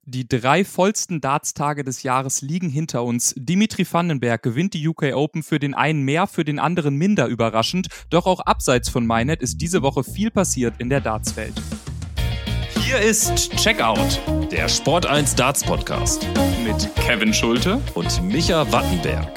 Die 3 vollsten Darts-Tage des Jahres liegen hinter uns. Dimitri Vandenberg gewinnt die UK Open, für den einen mehr, für den anderen minder überraschend. Doch auch abseits von Minehead ist diese Woche viel passiert in der Darts-Welt. Hier ist Checkout, der Sport 1 Darts Podcast Mit Kevin Schulte und Micha Wattenberg.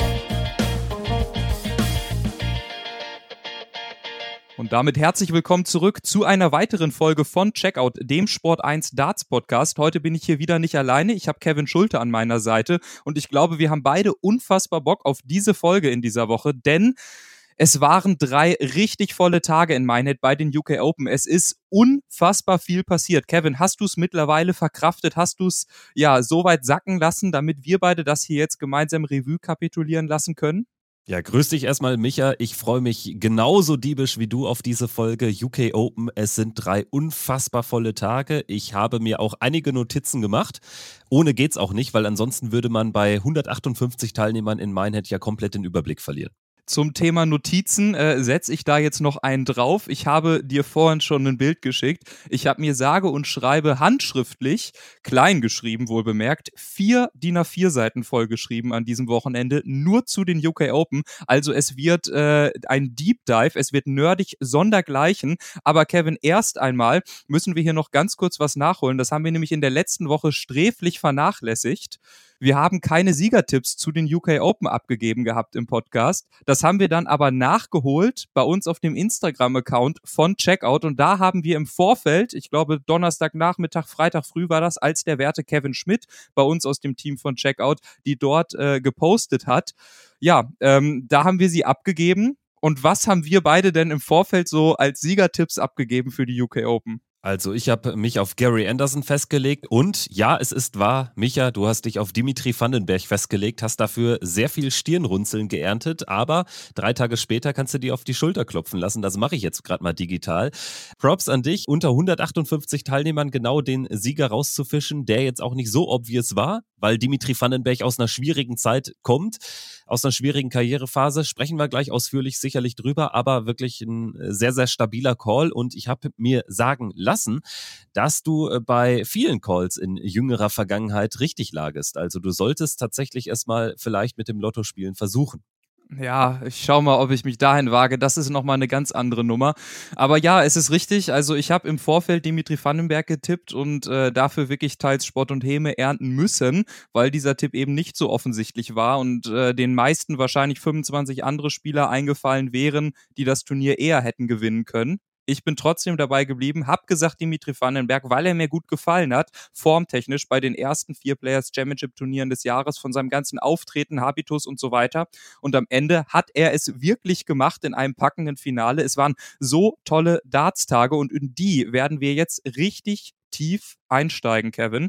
Und damit herzlich willkommen zurück zu einer weiteren Folge von Checkout, dem Sport 1 Darts Podcast. Heute bin ich hier wieder nicht alleine. Ich habe Kevin Schulte an meiner Seite und ich glaube, wir haben beide unfassbar Bock auf diese Folge in dieser Woche, denn es waren 3 richtig volle Tage in Minehead bei den UK Open. Es ist unfassbar viel passiert. Kevin, hast du es mittlerweile verkraftet? Hast du es so weit sacken lassen, damit wir beide das hier jetzt gemeinsam Revue kapitulieren lassen können? Ja, grüß dich erstmal, Micha. Ich freue mich genauso diebisch wie du auf diese Folge UK Open. Es sind 3 unfassbar volle Tage. Ich habe mir auch einige Notizen gemacht. Ohne geht's auch nicht, weil ansonsten würde man bei 158 Teilnehmern in Minehead ja komplett den Überblick verlieren. Zum Thema Notizen setze ich da jetzt noch einen drauf. Ich habe dir vorhin schon ein Bild geschickt. Ich habe mir sage und schreibe handschriftlich, klein geschrieben wohlbemerkt, 4 DIN A4 Seiten vollgeschrieben an diesem Wochenende, nur zu den UK Open. Also es wird ein Deep Dive, es wird nerdig sondergleichen. Aber Kevin, erst einmal müssen wir hier noch ganz kurz was nachholen. Das haben wir nämlich in der letzten Woche sträflich vernachlässigt. Wir haben keine Siegertipps zu den UK Open abgegeben gehabt im Podcast. Das haben wir dann aber nachgeholt bei uns auf dem Instagram-Account von Checkout. Und da haben wir im Vorfeld, ich glaube Donnerstagnachmittag, Freitag früh war das, als der werte Kevin Schmidt bei uns aus dem Team von Checkout, die dort gepostet hat. Ja, da haben wir sie abgegeben. Und was haben wir beide denn im Vorfeld so als Siegertipps abgegeben für die UK Open? Also ich habe mich auf Gary Anderson festgelegt und ja, es ist wahr, Micha, du hast dich auf Dimitri Vandenberg festgelegt, hast dafür sehr viel Stirnrunzeln geerntet, aber 3 Tage später kannst du dir auf die Schulter klopfen lassen, das mache ich jetzt gerade mal digital. Props an dich, unter 158 Teilnehmern genau den Sieger rauszufischen, der jetzt auch nicht so obvious war, weil Dimitri Vandenberg aus einer schwierigen Zeit kommt, aus einer schwierigen Karrierephase, sprechen wir gleich ausführlich sicherlich drüber, aber wirklich ein sehr, sehr stabiler Call und ich habe mir sagen lassen, dass du bei vielen Calls in jüngerer Vergangenheit richtig lagest. Also du solltest tatsächlich erstmal vielleicht mit dem Lottospielen versuchen. Ja, ich schau mal, ob ich mich dahin wage. Das ist nochmal eine ganz andere Nummer. Aber ja, es ist richtig. Also ich habe im Vorfeld Dimitri Vandenberg getippt und dafür wirklich teils Spott und Häme ernten müssen, weil dieser Tipp eben nicht so offensichtlich war und den meisten wahrscheinlich 25 andere Spieler eingefallen wären, die das Turnier eher hätten gewinnen können. Ich bin trotzdem dabei geblieben, hab gesagt Dimitri Vandenberg, weil er mir gut gefallen hat, formtechnisch bei den ersten 4 Players Championship Turnieren des Jahres, von seinem ganzen Auftreten, Habitus und so weiter. Und am Ende hat er es wirklich gemacht in einem packenden Finale. Es waren so tolle Darts-Tage und in die werden wir jetzt richtig tief einsteigen, Kevin.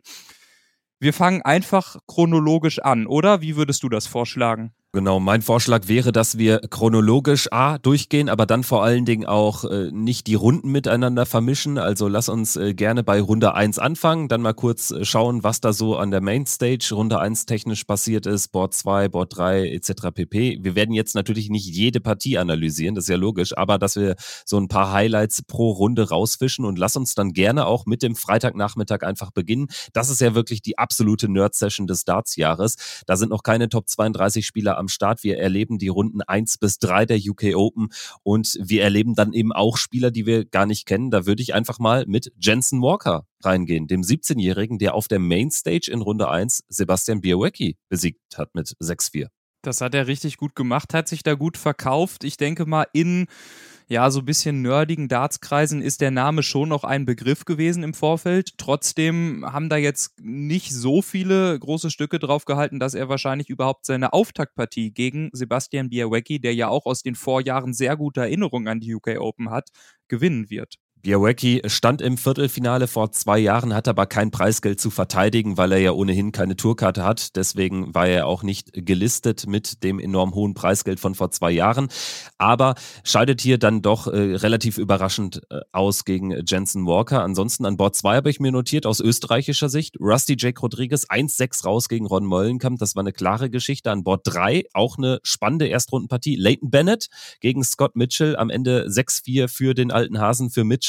Wir fangen einfach chronologisch an, oder? Wie würdest du das vorschlagen? Genau, mein Vorschlag wäre, dass wir chronologisch durchgehen, aber dann vor allen Dingen auch nicht die Runden miteinander vermischen. Also lass uns gerne bei Runde 1 anfangen, dann mal kurz schauen, was da so an der Mainstage Runde 1 technisch passiert ist, Board 2, Board 3 etc. pp. Wir werden jetzt natürlich nicht jede Partie analysieren, das ist ja logisch, aber dass wir so ein paar Highlights pro Runde rausfischen und lass uns dann gerne auch mit dem Freitagnachmittag einfach beginnen. Das ist ja wirklich die absolute Nerd-Session des Darts-Jahres. Da sind noch keine Top 32 Spieler am Start. Wir erleben die Runden 1 bis 3 der UK Open und wir erleben dann eben auch Spieler, die wir gar nicht kennen. Da würde ich einfach mal mit Jenson Walker reingehen, dem 17-Jährigen, der auf der Mainstage in Runde 1 Sebastian Białowieski besiegt hat mit 6-4. Das hat er richtig gut gemacht, hat sich da gut verkauft. Ich denke mal, in so ein bisschen nerdigen Dartskreisen ist der Name schon noch ein Begriff gewesen im Vorfeld. Trotzdem haben da jetzt nicht so viele große Stücke drauf gehalten, dass er wahrscheinlich überhaupt seine Auftaktpartie gegen Sebastian Białowieski, der ja auch aus den Vorjahren sehr gute Erinnerungen an die UK Open hat, gewinnen wird. Białowieski stand im Viertelfinale vor 2 Jahren, hat aber kein Preisgeld zu verteidigen, weil er ja ohnehin keine Tourkarte hat. Deswegen war er auch nicht gelistet mit dem enorm hohen Preisgeld von vor 2 Jahren. Aber scheidet hier dann doch relativ überraschend aus gegen Jenson Walker. Ansonsten an Board 2 habe ich mir notiert, aus österreichischer Sicht, Rusty Jake Rodriguez 1-6 raus gegen Ron Mollenkamp. Das war eine klare Geschichte. An Board 3 auch eine spannende Erstrundenpartie. Leighton Bennett gegen Scott Mitchell. Am Ende 6-4 für den alten Hasen, für Mitchell.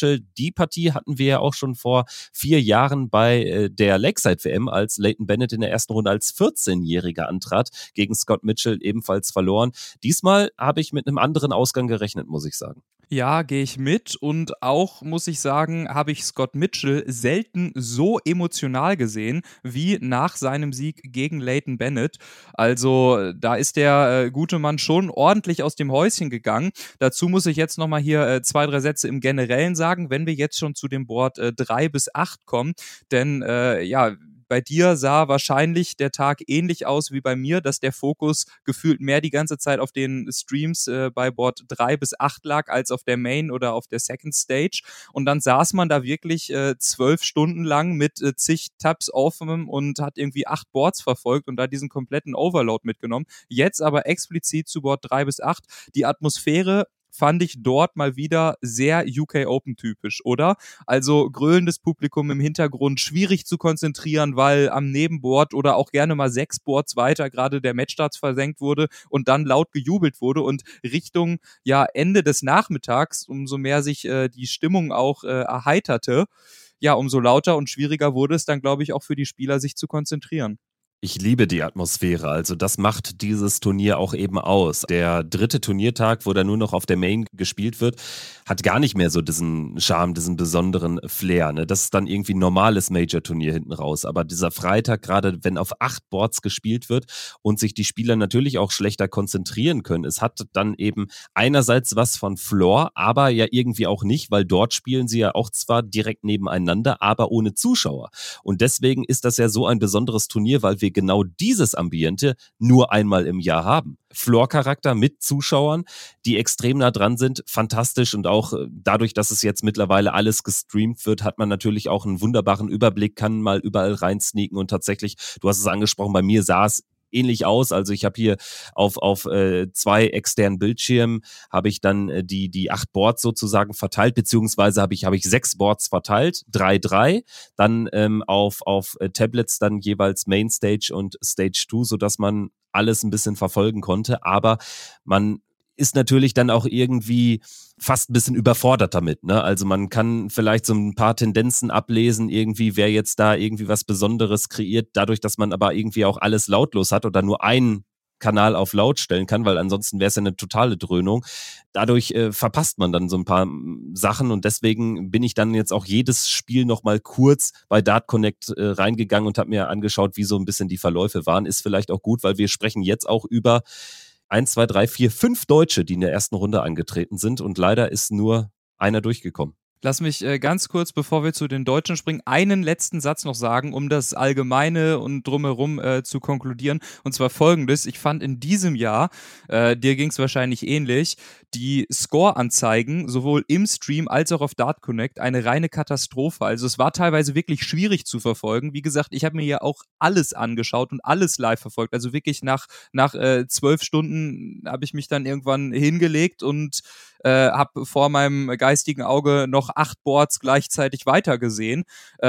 Mitchell, die Partie hatten wir ja auch schon vor 4 Jahren bei der Lakeside-WM, als Leighton Bennett in der ersten Runde als 14-Jähriger antrat, gegen Scott Mitchell ebenfalls verloren. Diesmal habe ich mit einem anderen Ausgang gerechnet, muss ich sagen. Ja, gehe ich mit und auch, muss ich sagen, habe ich Scott Mitchell selten so emotional gesehen wie nach seinem Sieg gegen Leighton Bennett. Also da ist der gute Mann schon ordentlich aus dem Häuschen gegangen. Dazu muss ich jetzt nochmal hier 2, 3 Sätze im Generellen sagen, wenn wir jetzt schon zu dem Board 3 bis 8 kommen, denn ja, bei dir sah wahrscheinlich der Tag ähnlich aus wie bei mir, dass der Fokus gefühlt mehr die ganze Zeit auf den Streams bei Board 3 bis 8 lag, als auf der Main oder auf der Second Stage. Und dann saß man da wirklich 12 Stunden lang mit zig Tabs offen und hat irgendwie 8 Boards verfolgt und da diesen kompletten Overload mitgenommen. Jetzt aber explizit zu Board 3 bis 8. Die Atmosphäre fand ich dort mal wieder sehr UK Open typisch, oder? Also grölendes Publikum im Hintergrund, schwierig zu konzentrieren, weil am Nebenboard oder auch gerne mal 6 Boards weiter gerade der Matchstarts versenkt wurde und dann laut gejubelt wurde und Richtung ja Ende des Nachmittags, umso mehr sich die Stimmung auch erheiterte, ja, umso lauter und schwieriger wurde es dann, glaube ich, auch für die Spieler, sich zu konzentrieren. Ich liebe die Atmosphäre, also das macht dieses Turnier auch eben aus. Der 3. Turniertag, wo da nur noch auf der Main gespielt wird, hat gar nicht mehr so diesen Charme, diesen besonderen Flair. Ne? Das ist dann irgendwie ein normales Major-Turnier hinten raus. Aber dieser Freitag, gerade wenn auf 8 Boards gespielt wird und sich die Spieler natürlich auch schlechter konzentrieren können, es hat dann eben einerseits was von Floor, aber ja irgendwie auch nicht, weil dort spielen sie ja auch zwar direkt nebeneinander, aber ohne Zuschauer. Und deswegen ist das ja so ein besonderes Turnier, weil wir genau dieses Ambiente nur einmal im Jahr haben. Floor-Charakter mit Zuschauern, die extrem nah dran sind, fantastisch, und auch dadurch, dass es jetzt mittlerweile alles gestreamt wird, hat man natürlich auch einen wunderbaren Überblick, kann mal überall reinsneaken und tatsächlich, du hast es angesprochen, bei mir sah es ähnlich aus. Also ich habe hier auf 2 externen Bildschirmen habe ich dann die 8 Boards sozusagen verteilt, beziehungsweise habe ich 6 Boards verteilt, 3, dann auf Tablets dann jeweils Mainstage und Stage 2, sodass man alles ein bisschen verfolgen konnte, aber man ist natürlich dann auch irgendwie fast ein bisschen überfordert damit, ne? Also man kann vielleicht so ein paar Tendenzen ablesen, irgendwie, wer jetzt da irgendwie was Besonderes kreiert, dadurch, dass man aber irgendwie auch alles lautlos hat oder nur einen Kanal auf laut stellen kann, weil ansonsten wäre es ja eine totale Dröhnung. Dadurch verpasst man dann so ein paar Sachen, und deswegen bin ich dann jetzt auch jedes Spiel nochmal kurz bei Dart Connect reingegangen und habe mir angeschaut, wie so ein bisschen die Verläufe waren. Ist vielleicht auch gut, weil wir sprechen jetzt auch über 1, 2, 3, 4, 5 Deutsche, die in der ersten Runde angetreten sind, und leider ist nur einer durchgekommen. Lass mich ganz kurz, bevor wir zu den Deutschen springen, einen letzten Satz noch sagen, um das Allgemeine und drumherum zu konkludieren. Und zwar folgendes: Ich fand in diesem Jahr, dir ging es wahrscheinlich ähnlich, die Score-Anzeigen sowohl im Stream als auch auf Dart Connect eine reine Katastrophe. Also es war teilweise wirklich schwierig zu verfolgen. Wie gesagt, ich habe mir ja auch alles angeschaut und alles live verfolgt. Also wirklich nach 12 Stunden habe ich mich dann irgendwann hingelegt und habe vor meinem geistigen Auge noch 8 Boards gleichzeitig weitergesehen.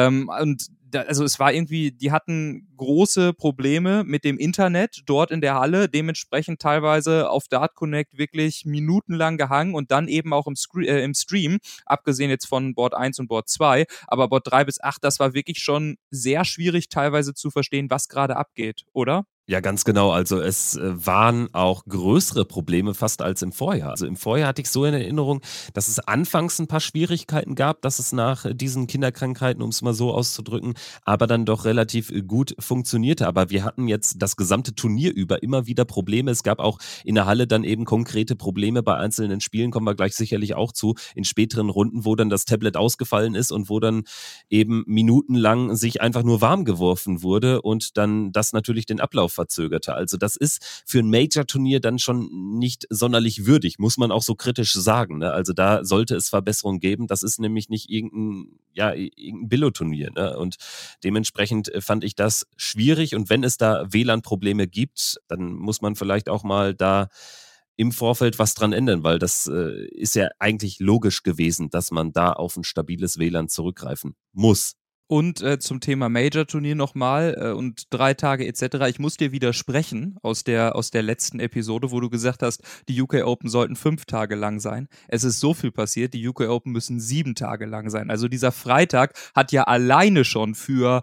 Also es war irgendwie, die hatten große Probleme mit dem Internet dort in der Halle, dementsprechend teilweise auf Dart Connect wirklich minutenlang gehangen und dann eben auch im Stream, abgesehen jetzt von Board 1 und Board 2, aber Board 3 bis 8, das war wirklich schon sehr schwierig teilweise zu verstehen, was gerade abgeht, oder? Ja, ganz genau. Also es waren auch größere Probleme fast als im Vorjahr. Also im Vorjahr hatte ich so in Erinnerung, dass es anfangs ein paar Schwierigkeiten gab, dass es nach diesen Kinderkrankheiten, um es mal so auszudrücken, aber dann doch relativ gut funktionierte. Aber wir hatten jetzt das gesamte Turnier über immer wieder Probleme. Es gab auch in der Halle dann eben konkrete Probleme bei einzelnen Spielen, kommen wir gleich sicherlich auch zu, in späteren Runden, wo dann das Tablet ausgefallen ist und wo dann eben minutenlang sich einfach nur warm geworfen wurde und dann das natürlich den Ablauf verzögerte. Also das ist für ein Major-Turnier dann schon nicht sonderlich würdig, muss man auch so kritisch sagen. Ne? Also da sollte es Verbesserungen geben. Das ist nämlich nicht irgendein Billo-Turnier. Ne? Und dementsprechend fand ich das schwierig. Und wenn es da WLAN-Probleme gibt, dann muss man vielleicht auch mal da im Vorfeld was dran ändern, weil das ist ja eigentlich logisch gewesen, dass man da auf ein stabiles WLAN zurückgreifen muss. Und zum Thema Major-Turnier nochmal und 3 Tage etc. Ich muss dir widersprechen aus der letzten Episode, wo du gesagt hast, die UK Open sollten 5 Tage lang sein. Es ist so viel passiert, die UK Open müssen 7 Tage lang sein. Also dieser Freitag hat ja alleine schon für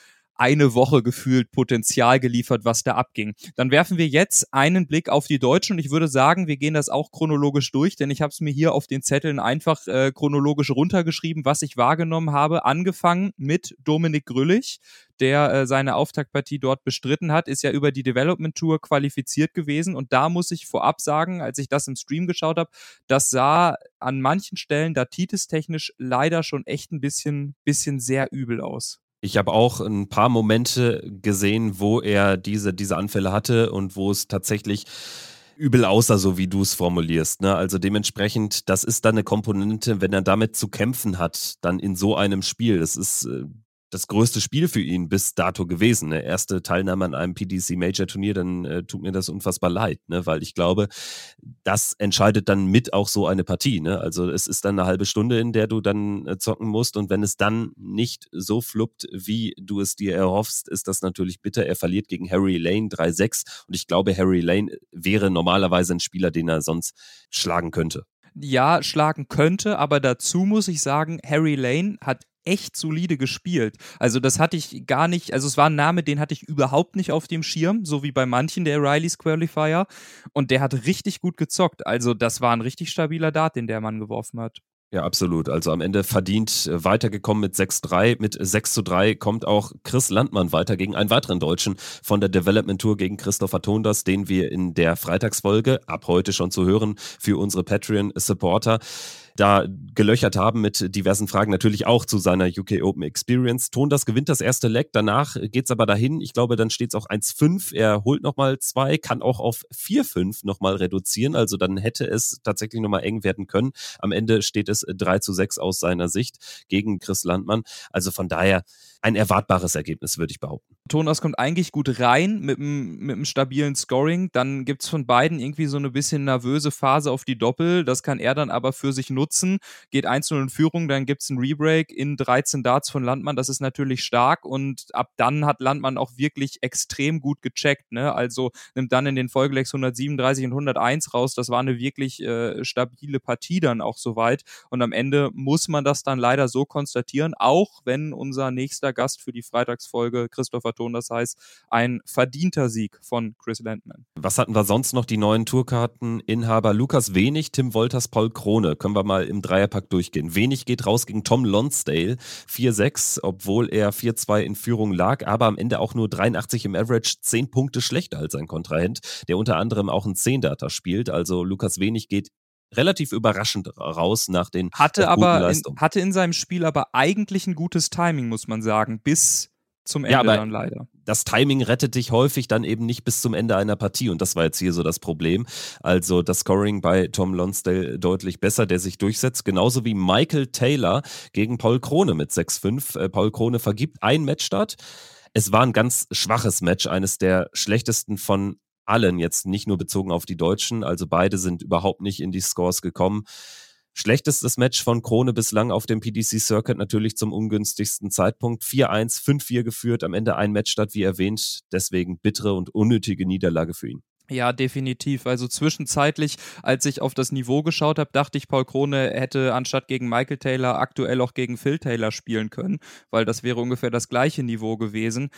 eine Woche gefühlt Potenzial geliefert, was da abging. Dann werfen wir jetzt einen Blick auf die Deutschen und ich würde sagen, wir gehen das auch chronologisch durch, denn ich habe es mir hier auf den Zetteln einfach chronologisch runtergeschrieben, was ich wahrgenommen habe. Angefangen mit Dominik Grüllich, der seine Auftaktpartie dort bestritten hat, ist ja über die Development Tour qualifiziert gewesen und da muss ich vorab sagen, als ich das im Stream geschaut habe, das sah an manchen Stellen datitestechnisch leider schon echt ein bisschen sehr übel aus. Ich habe auch ein paar Momente gesehen, wo er diese Anfälle hatte und wo es tatsächlich übel aussah, so wie du es formulierst. Ne? Also dementsprechend, das ist dann eine Komponente, wenn er damit zu kämpfen hat, dann in so einem Spiel. Das ist das größte Spiel für ihn bis dato gewesen. Ne? Erste Teilnahme an einem PDC Major Turnier, dann tut mir das unfassbar leid, ne? Weil ich glaube, das entscheidet dann mit auch so eine Partie. Ne? Also es ist dann eine halbe Stunde, in der du dann zocken musst und wenn es dann nicht so fluppt, wie du es dir erhoffst, ist das natürlich bitter. Er verliert gegen Harry Lane 3-6 und ich glaube, Harry Lane wäre normalerweise ein Spieler, den er sonst schlagen könnte. Ja, schlagen könnte, aber dazu muss ich sagen, Harry Lane hat echt solide gespielt. Also das hatte ich gar nicht, also es war ein Name, den hatte ich überhaupt nicht auf dem Schirm, so wie bei manchen der Rileys Qualifier und der hat richtig gut gezockt. Also das war ein richtig stabiler Dart, den der Mann geworfen hat. Ja, absolut. Also am Ende verdient weitergekommen mit 6-3. Mit 6-3 kommt auch Chris Landmann weiter gegen einen weiteren Deutschen von der Development Tour gegen Christopher Tondas, den wir in der Freitagsfolge ab heute schon zu hören für unsere Patreon-Supporter da gelöchert haben mit diversen Fragen, natürlich auch zu seiner UK Open Experience. Tondas gewinnt das erste Leg, danach geht's aber dahin. Ich glaube, dann steht's auch 1-5. Er holt nochmal 2, kann auch auf 4-5 nochmal reduzieren. Also dann hätte es tatsächlich nochmal eng werden können. Am Ende steht es 3-6 aus seiner Sicht gegen Chris Landmann. Also von daher ein erwartbares Ergebnis, würde ich behaupten. Tondas kommt eigentlich gut rein mit einem stabilen Scoring. Dann gibt es von beiden irgendwie so eine bisschen nervöse Phase auf die Doppel. Das kann er dann aber für sich nutzen. Geht 1-0 in Führung, dann gibt es einen Rebreak in 13 Darts von Landmann. Das ist natürlich stark und ab dann hat Landmann auch wirklich extrem gut gecheckt. Ne? Also nimmt dann in den Folgelecks 137 und 101 raus. Das war eine wirklich stabile Partie dann auch soweit. Und am Ende muss man das dann leider so konstatieren, auch wenn unser nächster Gast für die Freitagsfolge, Christopher Tondas, heißt, ein verdienter Sieg von Chris Landmann. Was hatten wir sonst noch? Die neuen Tourkarteninhaber Lukas Wenig, Tim Wolters, Paul Krone. Können wir mal im Dreierpack durchgehen. Wenig geht raus gegen Tom Lonsdale, 4-6, obwohl er 4-2 in Führung lag, aber am Ende auch nur 83 im Average, 10 Punkte schlechter als sein Kontrahent, der unter anderem auch einen 10-Data spielt. Also Lukas Wenig geht relativ überraschend raus nach den guten Leistungen. Hatte in seinem Spiel aber eigentlich ein gutes Timing, muss man sagen, bis zum Ende dann leider. Das Timing rettet dich häufig dann eben nicht bis zum Ende einer Partie und das war jetzt hier so das Problem. Also das Scoring bei Tom Lonsdale deutlich besser, der sich durchsetzt, genauso wie Michael Taylor gegen Paul Krone mit 6-5. Paul Krone vergibt einen Matchstart. Es war ein ganz schwaches Match, eines der schlechtesten von allen, jetzt nicht nur bezogen auf die Deutschen, also beide sind überhaupt nicht in die Scores gekommen. Schlechtestes Match von Krone bislang auf dem PDC Circuit, natürlich zum ungünstigsten Zeitpunkt. 4-1, 5-4 geführt, am Ende ein Matchstart, wie erwähnt. Deswegen bittere und unnötige Niederlage für ihn. Ja, definitiv. Also zwischenzeitlich, als ich auf das Niveau geschaut habe, dachte ich, Paul Krone hätte anstatt gegen Michael Taylor aktuell auch gegen Phil Taylor spielen können, weil das wäre ungefähr das gleiche Niveau gewesen.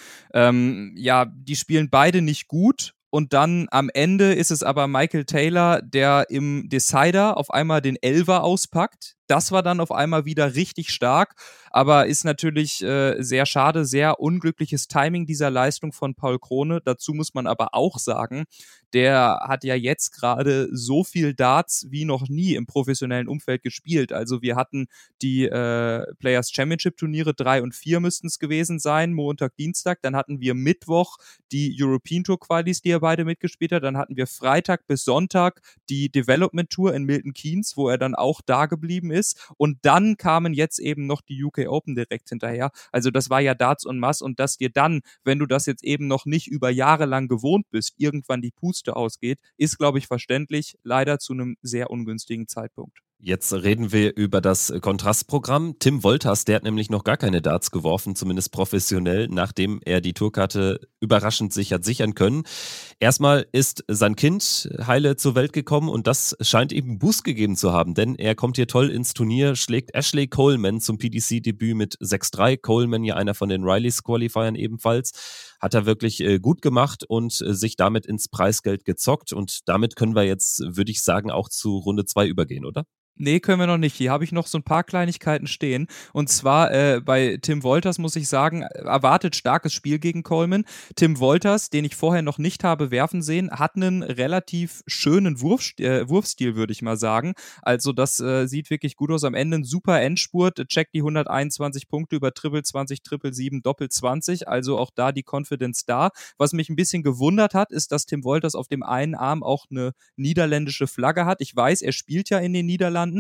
Ja, die spielen beide nicht gut. Und dann am Ende ist es aber Michael Taylor, der im Decider auf einmal den Elfer auspackt. Das war dann auf einmal wieder richtig stark, aber ist natürlich sehr schade, sehr unglückliches Timing dieser Leistung von Paul Krone. Dazu muss man aber auch sagen, der hat ja jetzt gerade so viel Darts wie noch nie im professionellen Umfeld gespielt. Also wir hatten die Players Championship Turniere 3 und 4 müssten es gewesen sein, Montag, Dienstag. Dann hatten wir Mittwoch die European Tour Qualis, die er beide mitgespielt hat. Dann hatten wir Freitag bis Sonntag die Development Tour in Milton Keynes, wo er dann auch da geblieben ist. Und dann kamen jetzt eben noch die UK Open direkt hinterher. Also das war ja Darts en masse und dass dir dann, wenn du das jetzt eben noch nicht über Jahre lang gewohnt bist, irgendwann die Puste ausgeht, ist, glaube ich, verständlich, leider zu einem sehr ungünstigen Zeitpunkt. Jetzt reden wir über das Kontrastprogramm. Tim Wolters, der hat nämlich noch gar keine Darts geworfen, zumindest professionell, nachdem er die Tourkarte überraschend sich hat sichern können. Erstmal ist sein Kind heile zur Welt gekommen und das scheint ihm einen Boost gegeben zu haben, denn er kommt hier toll ins Turnier, schlägt Ashley Coleman zum PDC-Debüt mit 6-3. Coleman ja einer von den Rileys-Qualifiern ebenfalls. Hat er wirklich gut gemacht und sich damit ins Preisgeld gezockt und damit können wir jetzt, würde ich sagen, auch zu Runde 2 übergehen, oder? Nee, können wir noch nicht. Hier habe ich noch so ein paar Kleinigkeiten stehen. Und zwar bei Tim Wolters muss ich sagen, erwartet starkes Spiel gegen Coleman. Tim Wolters, den ich vorher noch nicht habe werfen sehen, hat einen relativ schönen Wurfstil, würde ich mal sagen. Also das sieht wirklich gut aus. Am Ende ein super Endspurt, checkt die 121 Punkte über Triple 20, Triple 7, Doppel 20. Also auch da die Confidence da. Was mich ein bisschen gewundert hat, ist, dass Tim Wolters auf dem einen Arm auch eine niederländische Flagge hat. Ich weiß, er spielt ja in den Niederlanden,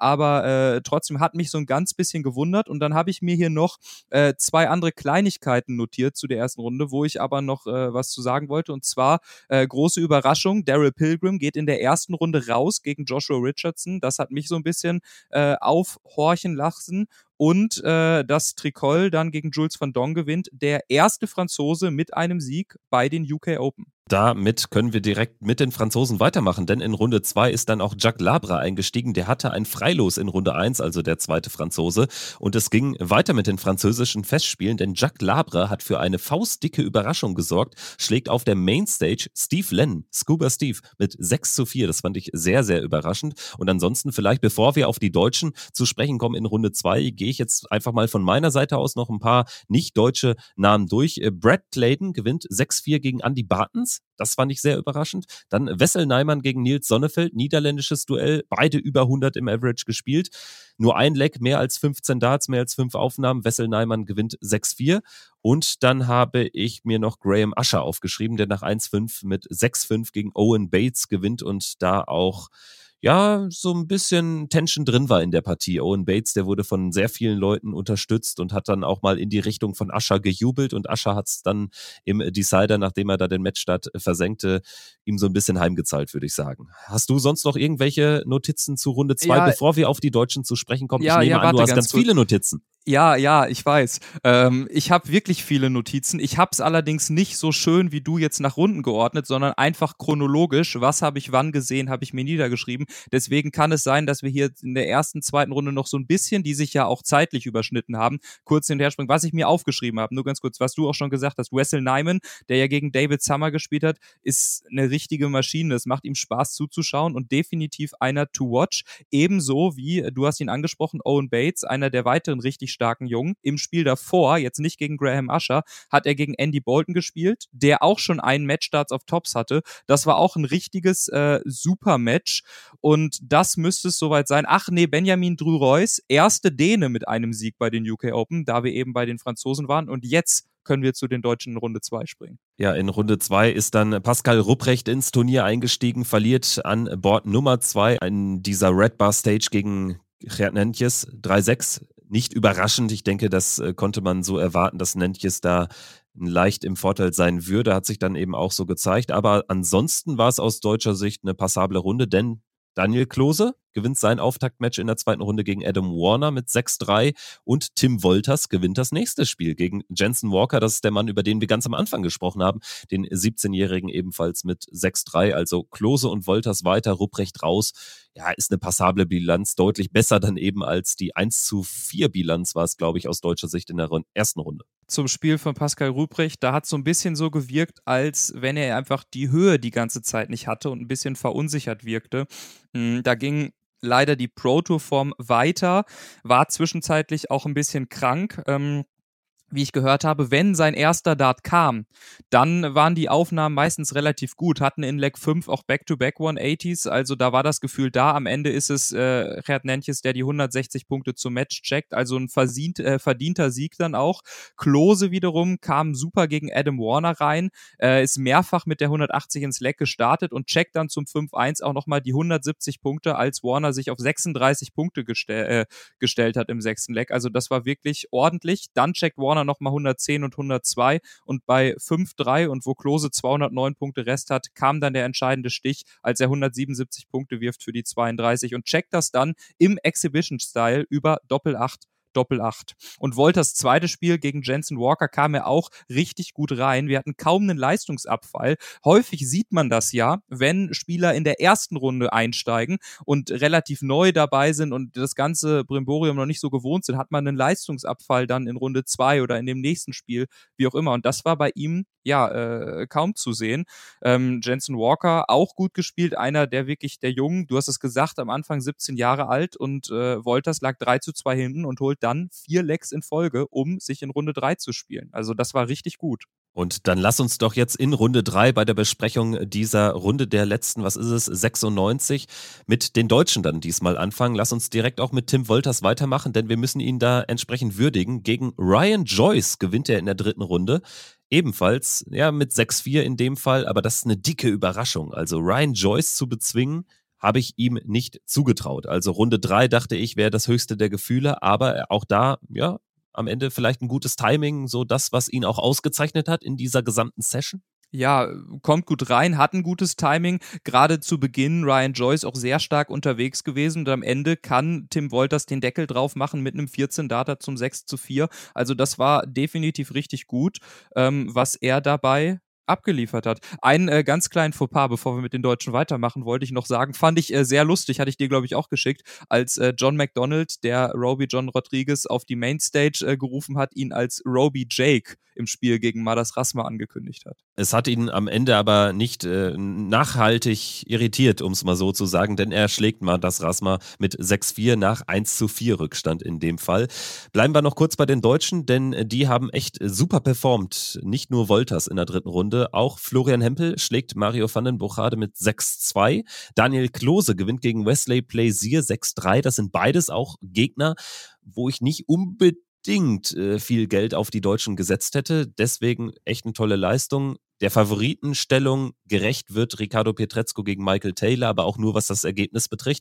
aber trotzdem hat mich so ein ganz bisschen gewundert und dann habe ich mir hier noch zwei andere Kleinigkeiten notiert zu der ersten Runde, wo ich aber noch was zu sagen wollte und zwar große Überraschung, Daryl Pilgrim geht in der ersten Runde raus gegen Joshua Richardson, das hat mich so ein bisschen aufhorchen lassen und dass Tricol dann gegen Jules van Dong gewinnt, der erste Franzose mit einem Sieg bei den UK Open. Damit können wir direkt mit den Franzosen weitermachen, denn in Runde 2 ist dann auch Jacques Labre eingestiegen. Der hatte ein Freilos in Runde 1, also der zweite Franzose. Und es ging weiter mit den französischen Festspielen, denn Jacques Labre hat für eine faustdicke Überraschung gesorgt, schlägt auf der Mainstage Steve Lennon, Scuba Steve, mit 6-4. Das fand ich sehr, sehr überraschend. Und ansonsten vielleicht, bevor wir auf die Deutschen zu sprechen kommen in Runde 2, gehe ich jetzt einfach mal von meiner Seite aus noch ein paar nicht-deutsche Namen durch. Brad Clayton gewinnt 6-4 gegen Andy Bartens. Das fand ich sehr überraschend. Dann Wessel Neimann gegen Nils Sonnefeld, niederländisches Duell, beide über 100 im Average gespielt. Nur ein Leck, mehr als 15 Darts, mehr als 5 Aufnahmen. Wessel Neimann gewinnt 6-4. Und dann habe ich mir noch Graham Usher aufgeschrieben, der nach 1-5 mit 6-5 gegen Owen Bates gewinnt und da auch ja, so ein bisschen Tension drin war in der Partie. Owen Bates, der wurde von sehr vielen Leuten unterstützt und hat dann auch mal in die Richtung von Usher gejubelt und Usher hat es dann im Decider, nachdem er da den Matchstart versenkte, ihm so ein bisschen heimgezahlt, würde ich sagen. Hast du sonst noch irgendwelche Notizen zu Runde 2, Ja, bevor wir auf die Deutschen zu sprechen kommen? ja, Ich nehme ja, an, du warte hast ganz kurz. viele Notizen. Ja, ich weiß. Ich habe wirklich viele Notizen. Ich habe es allerdings nicht so schön wie du jetzt nach Runden geordnet, sondern einfach chronologisch. Was habe ich wann gesehen, habe ich mir niedergeschrieben. Deswegen kann es sein, dass wir hier in der ersten, zweiten Runde noch so ein bisschen, die sich ja auch zeitlich überschnitten haben, kurz hinterher springen. Was ich mir aufgeschrieben habe, nur ganz kurz, was du auch schon gesagt hast. Wessel Neiman, der ja gegen David Summer gespielt hat, ist eine richtige Maschine. Es macht ihm Spaß zuzuschauen und definitiv einer to watch. Ebenso wie, du hast ihn angesprochen, Owen Bates, einer der weiteren richtig starken Jungen. Im Spiel davor, jetzt nicht gegen Graham Usher, hat er gegen Andy Bolton gespielt, der auch schon einen Matchstarts auf Tops hatte. Das war auch ein richtiges super Match und das müsste es soweit sein. Ach nee, Benjamin Druy-Reus, erste Däne mit einem Sieg bei den UK Open, da wir eben bei den Franzosen waren und jetzt können wir zu den Deutschen in Runde 2 springen. Ja, in Runde 2 ist dann Pascal Rupprecht ins Turnier eingestiegen, verliert an Bord Nummer 2 in dieser Red Bar Stage gegen Gerd Nentjes 3-6. Nicht überraschend, ich denke, das konnte man so erwarten, dass Nentjes da leicht im Vorteil sein würde, hat sich dann eben auch so gezeigt. Aber ansonsten war es aus deutscher Sicht eine passable Runde, denn Daniel Klose gewinnt sein Auftaktmatch in der zweiten Runde gegen Adam Warner mit 6-3 und Tim Wolters gewinnt das nächste Spiel gegen Jensen Walker. Das ist der Mann, über den wir ganz am Anfang gesprochen haben, den 17-Jährigen ebenfalls mit 6-3. Also Klose und Wolters weiter, Rupprecht raus. Ja, ist eine passable Bilanz, deutlich besser dann eben als die 1-4 Bilanz war es, glaube ich, aus deutscher Sicht in der ersten Runde. Zum Spiel von Pascal Rupprecht, da hat es so ein bisschen so gewirkt, als wenn er einfach die Höhe die ganze Zeit nicht hatte und ein bisschen verunsichert wirkte. Da ging leider die Pro-Tour-Form weiter, war zwischenzeitlich auch ein bisschen krank. Wie ich gehört habe, wenn sein erster Dart kam, dann waren die Aufnahmen meistens relativ gut, hatten in Leg 5 auch Back-to-Back 180s, also da war das Gefühl da, am Ende ist es Gerd Nentjes, der die 160 Punkte zum Match checkt, also ein verdienter Sieg dann auch. Klose wiederum kam super gegen Adam Warner rein, ist mehrfach mit der 180 ins Leg gestartet und checkt dann zum 5-1 auch nochmal die 170 Punkte, als Warner sich auf 36 Punkte gestellt hat im sechsten Leg, also das war wirklich ordentlich. Dann checkt Warner Corner nochmal 110 und 102 und bei 5-3 und wo Klose 209 Punkte Rest hat, kam dann der entscheidende Stich, als er 177 Punkte wirft für die 32 und checkt das dann im Exhibition-Style über Doppel-8. Doppel-8. Und Wolters zweites Spiel gegen Jensen Walker kam er auch richtig gut rein. Wir hatten kaum einen Leistungsabfall. Häufig sieht man das ja, wenn Spieler in der ersten Runde einsteigen und relativ neu dabei sind und das ganze Brimborium noch nicht so gewohnt sind, hat man einen Leistungsabfall dann in Runde 2 oder in dem nächsten Spiel, wie auch immer. Und das war bei ihm kaum zu sehen. Jensen Walker auch gut gespielt, einer der Jungen, du hast es gesagt, am Anfang 17 Jahre alt und Wolters lag 3-2 hinten und holt dann 4 Lecks in Folge, um sich in Runde 3 zu spielen. Also das war richtig gut. Und dann lass uns doch jetzt in Runde 3 bei der Besprechung dieser Runde der letzten, 96, mit den Deutschen dann diesmal anfangen. Lass uns direkt auch mit Tim Wolters weitermachen, denn wir müssen ihn da entsprechend würdigen. Gegen Ryan Joyce gewinnt er in der dritten Runde. Ebenfalls, ja, mit 6-4 in dem Fall, aber das ist eine dicke Überraschung. Also Ryan Joyce zu bezwingen, habe ich ihm nicht zugetraut. Also Runde 3 dachte ich, wäre das höchste der Gefühle, aber auch da, ja, am Ende vielleicht ein gutes Timing, so das, was ihn auch ausgezeichnet hat in dieser gesamten Session? Ja, kommt gut rein, hat ein gutes Timing. Gerade zu Beginn Ryan Joyce auch sehr stark unterwegs gewesen und am Ende kann Tim Wolters den Deckel drauf machen mit einem 14-Data zum 6-4. Also das war definitiv richtig gut, was er dabei abgeliefert hat. Einen ganz kleinen Fauxpas, bevor wir mit den Deutschen weitermachen, wollte ich noch sagen, fand ich sehr lustig, hatte ich dir, glaube ich, auch geschickt, als John McDonald, der Roby John Rodriguez auf die Mainstage gerufen hat, ihn als Roby Jake im Spiel gegen Madas Rasma angekündigt hat. Es hat ihn am Ende aber nicht nachhaltig irritiert, um es mal so zu sagen, denn er schlägt Madas Rasma mit 6-4 nach 1-4 Rückstand in dem Fall. Bleiben wir noch kurz bei den Deutschen, denn die haben echt super performt. Nicht nur Wolters in der dritten Runde, auch Florian Hempel schlägt Mario van den Bochade mit 6-2. Daniel Klose gewinnt gegen Wesley Plaisir 6-3. Das sind beides auch Gegner, wo ich nicht unbedingt viel Geld auf die Deutschen gesetzt hätte. Deswegen echt eine tolle Leistung. Der Favoritenstellung gerecht wird Ricardo Pietrezco gegen Michael Taylor, aber auch nur, was das Ergebnis betrifft.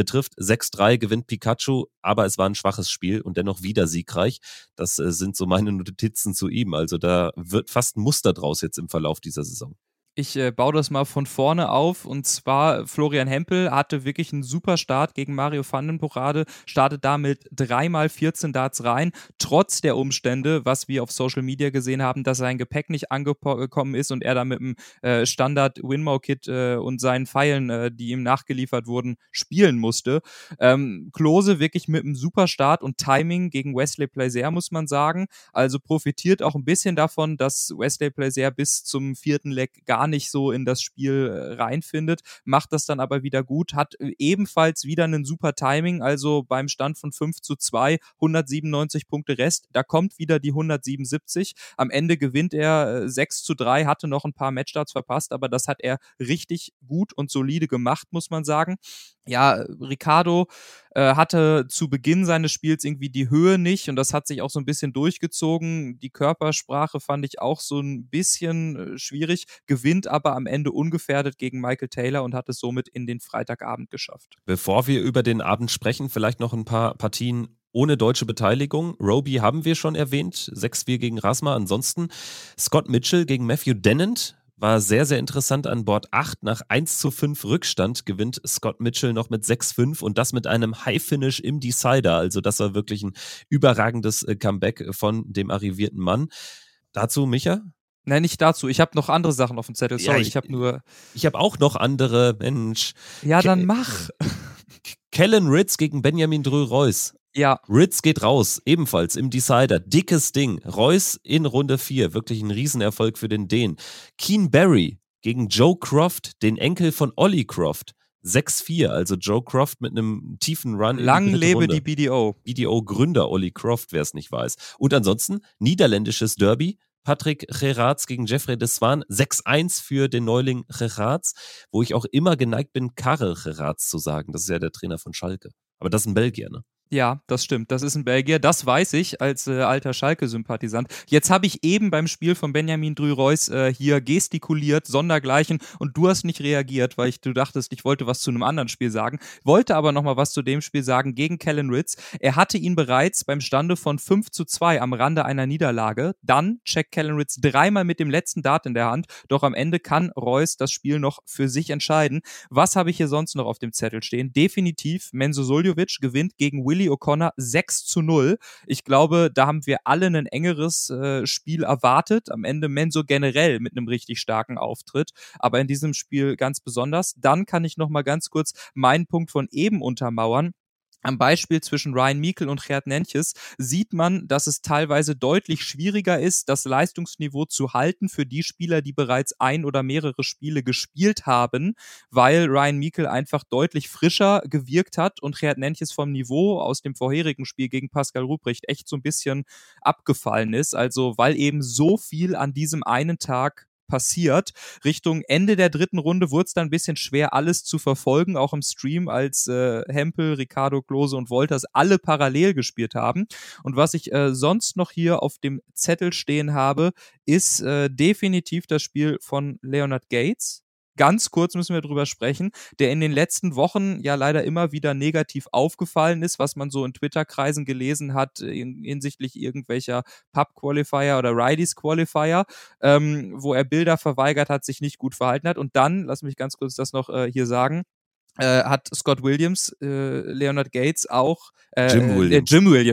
6-3 gewinnt Pikachu, aber es war ein schwaches Spiel und dennoch wieder siegreich. Das sind so meine Notizen zu ihm. Also da wird fast ein Muster draus jetzt im Verlauf dieser Saison. Ich baue das mal von vorne auf und zwar Florian Hempel hatte wirklich einen super Start gegen Mario van den Bochade, startet damit 3x 14 Darts rein, trotz der Umstände, was wir auf Social Media gesehen haben, dass sein Gepäck nicht angekommen ist und er da mit dem Standard Winmow-Kit und seinen Pfeilen, die ihm nachgeliefert wurden, spielen musste. Klose wirklich mit einem super Start und Timing gegen Wesley Plaisir, muss man sagen. Also profitiert auch ein bisschen davon, dass Wesley Plaisir bis zum vierten Leg gar nicht so in das Spiel reinfindet, macht das dann aber wieder gut, hat ebenfalls wieder einen super Timing, also beim Stand von 5-2, 197 Punkte Rest, da kommt wieder die 177, am Ende gewinnt er 6-3, hatte noch ein paar Matchstarts verpasst, aber das hat er richtig gut und solide gemacht, muss man sagen. Ja, Ricardo hatte zu Beginn seines Spiels irgendwie die Höhe nicht und das hat sich auch so ein bisschen durchgezogen. Die Körpersprache fand ich auch so ein bisschen schwierig, gewinnt aber am Ende ungefährdet gegen Michael Taylor und hat es somit in den Freitagabend geschafft. Bevor wir über den Abend sprechen, vielleicht noch ein paar Partien ohne deutsche Beteiligung. Roby haben wir schon erwähnt, 6-4 gegen Rasma. Ansonsten Scott Mitchell gegen Matthew Dennant. War sehr, sehr interessant an Bord 8. Nach 1-5 Rückstand gewinnt Scott Mitchell noch mit 6-5 und das mit einem High-Finish im Decider. Also das war wirklich ein überragendes Comeback von dem arrivierten Mann. Dazu, Micha? Nein, nicht dazu. Ich habe noch andere Sachen auf dem Zettel. Sorry, Ja, ich habe nur... Ich habe auch noch andere, Mensch. Ja, dann mach. Kellen Ritz gegen Benjamin Dreux-Reus. Ja. Ritz geht raus, ebenfalls im Decider. Dickes Ding. Reus in Runde 4. Wirklich ein Riesenerfolg für den Dänen. Keen Barry gegen Joe Croft, den Enkel von Ollie Croft. 6-4, also Joe Croft mit einem tiefen Run. Lang lebe die BDO. BDO-Gründer Ollie Croft, wer es nicht weiß. Und ansonsten niederländisches Derby. Patrick Gerards gegen Jeffrey de Swaan. 6-1 für den Neuling Gerards, wo ich auch immer geneigt bin, Karel Gerards zu sagen. Das ist ja der Trainer von Schalke. Aber das ist ein Belgier, ne? Ja, das stimmt. Das ist ein Belgier. Das weiß ich als alter Schalke-Sympathisant. Jetzt habe ich eben beim Spiel von Benjamin Drüy-Reus hier gestikuliert, sondergleichen, und du hast nicht reagiert, weil du dachtest, ich wollte was zu einem anderen Spiel sagen. Wollte aber noch mal was zu dem Spiel sagen gegen Kellen Ritz. Er hatte ihn bereits beim Stande von 5:2 am Rande einer Niederlage. Dann checkt Kellen Ritz dreimal mit dem letzten Dart in der Hand. Doch am Ende kann Reus das Spiel noch für sich entscheiden. Was habe ich hier sonst noch auf dem Zettel stehen? Definitiv, Menzo Suljovic gewinnt gegen Willi O'Connor 6:0. Ich glaube, da haben wir alle ein engeres Spiel erwartet. Am Ende Menzo generell mit einem richtig starken Auftritt, aber in diesem Spiel ganz besonders. Dann kann ich noch mal ganz kurz meinen Punkt von eben untermauern. Am Beispiel zwischen Ryan Meikle und Gerd Nentjes sieht man, dass es teilweise deutlich schwieriger ist, das Leistungsniveau zu halten für die Spieler, die bereits ein oder mehrere Spiele gespielt haben, weil Ryan Meikle einfach deutlich frischer gewirkt hat und Gerd Nentjes vom Niveau aus dem vorherigen Spiel gegen Pascal Ruprecht echt so ein bisschen abgefallen ist. Also weil eben so viel an diesem einen Tag passiert. Richtung Ende der dritten Runde wurde es dann ein bisschen schwer, alles zu verfolgen, auch im Stream, als Hempel, Ricardo Klose und Wolters alle parallel gespielt haben. Und was ich sonst noch hier auf dem Zettel stehen habe, ist definitiv das Spiel von Leonard Gates. Ganz kurz müssen wir drüber sprechen, der in den letzten Wochen ja leider immer wieder negativ aufgefallen ist, was man so in Twitter-Kreisen gelesen hat, hinsichtlich irgendwelcher Pub-Qualifier oder Rideys-Qualifier, wo er Bilder verweigert hat, sich nicht gut verhalten hat. Und dann, lass mich ganz kurz das noch hier sagen, hat Scott Williams, Leonard Gates auch, Jim Williams.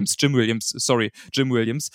Jim Williams,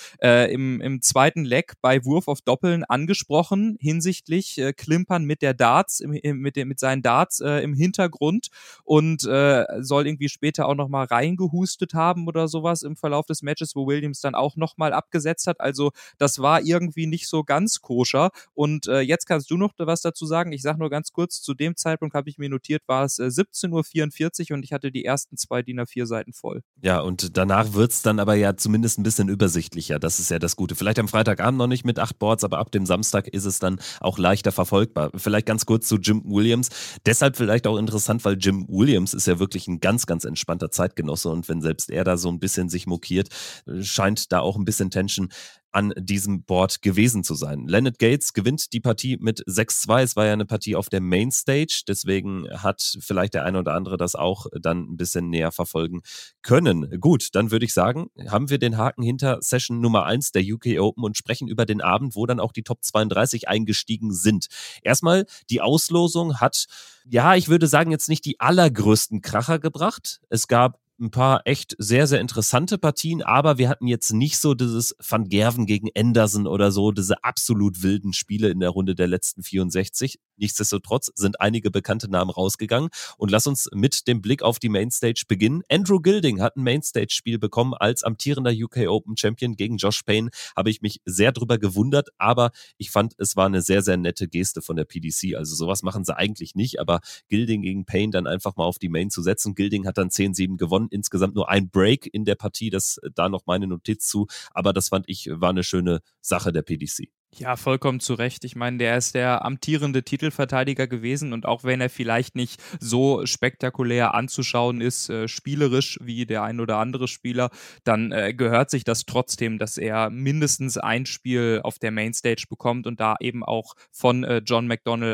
im zweiten Leg bei Wurf auf Doppeln angesprochen hinsichtlich Klimpern mit der Darts, mit seinen Darts im Hintergrund, und soll irgendwie später auch nochmal reingehustet haben oder sowas im Verlauf des Matches, wo Williams dann auch nochmal abgesetzt hat. Also das war irgendwie nicht so ganz koscher. Und jetzt kannst du noch was dazu sagen. Ich sage nur ganz kurz, zu dem Zeitpunkt habe ich mir notiert, war es 17:44 Uhr und ich hatte die ersten 2 DIN A4 Seiten voll. Ja, und danach wird es dann aber ja zumindest ein bisschen übersichtlicher. Das ist ja das Gute. Vielleicht am Freitagabend noch nicht mit 8 Boards, aber ab dem Samstag ist es dann auch leichter verfolgbar. Vielleicht ganz kurz zu Jim Williams. Deshalb vielleicht auch interessant, weil Jim Williams ist ja wirklich ein ganz, ganz entspannter Zeitgenosse, und wenn selbst er da so ein bisschen sich mokiert, scheint da auch ein bisschen Tension an diesem Board gewesen zu sein. Leonard Gates gewinnt die Partie mit 6:2. Es war ja eine Partie auf der Mainstage, deswegen hat vielleicht der eine oder andere das auch dann ein bisschen näher verfolgen können. Gut, dann würde ich sagen, haben wir den Haken hinter Session Nummer 1 der UK Open und sprechen über den Abend, wo dann auch die Top 32 eingestiegen sind. Erstmal, die Auslosung hat, ja, ich würde sagen, jetzt nicht die allergrößten Kracher gebracht. Es gab ein paar echt sehr, sehr interessante Partien, aber wir hatten jetzt nicht so dieses Van Gerven gegen Anderson oder so, diese absolut wilden Spiele in der Runde der letzten 64. Nichtsdestotrotz sind einige bekannte Namen rausgegangen, und lass uns mit dem Blick auf die Mainstage beginnen. Andrew Gilding hat ein Mainstage-Spiel bekommen als amtierender UK Open Champion gegen Josh Payne. Habe ich mich sehr drüber gewundert, aber ich fand, es war eine sehr, sehr nette Geste von der PDC. Also sowas machen sie eigentlich nicht, aber Gilding gegen Payne dann einfach mal auf die Main zu setzen. Gilding hat dann 10-7 gewonnen, insgesamt nur ein Break in der Partie, das da noch meine Notiz zu, aber das fand ich, war eine schöne Sache der PDC. Ja, vollkommen zu Recht. Ich meine, der ist der amtierende Titelverteidiger gewesen, und auch wenn er vielleicht nicht so spektakulär anzuschauen ist, spielerisch wie der ein oder andere Spieler, dann gehört sich das trotzdem, dass er mindestens ein Spiel auf der Mainstage bekommt und da eben auch von John McDonald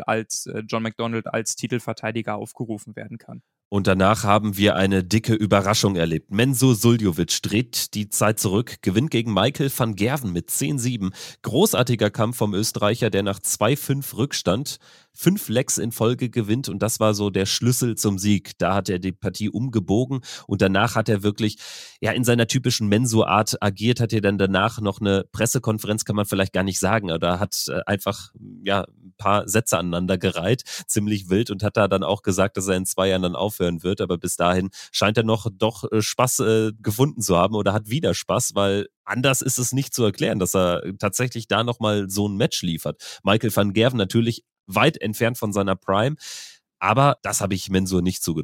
als Titelverteidiger aufgerufen werden kann. Und danach haben wir eine dicke Überraschung erlebt. Menzo Suljovic dreht die Zeit zurück, gewinnt gegen Michael van Gerven mit 10-7. Großartiger Kampf vom Österreicher, der nach 2-5 Rückstand 5 Legs in Folge gewinnt, und das war so der Schlüssel zum Sieg. Da hat er die Partie umgebogen, und danach hat er wirklich ja in seiner typischen Menso-Art agiert, hat er dann danach noch eine Pressekonferenz, kann man vielleicht gar nicht sagen, oder hat einfach ja ein paar Sätze aneinandergereiht, ziemlich wild, und hat da dann auch gesagt, dass er in 2 Jahren dann aufhören wird, aber bis dahin scheint er noch doch Spaß gefunden zu haben oder hat wieder Spaß, weil anders ist es nicht zu erklären, dass er tatsächlich da nochmal so ein Match liefert. Michael van Gerven natürlich weit entfernt von seiner Prime, aber das habe ich Mensur nicht zugetraut.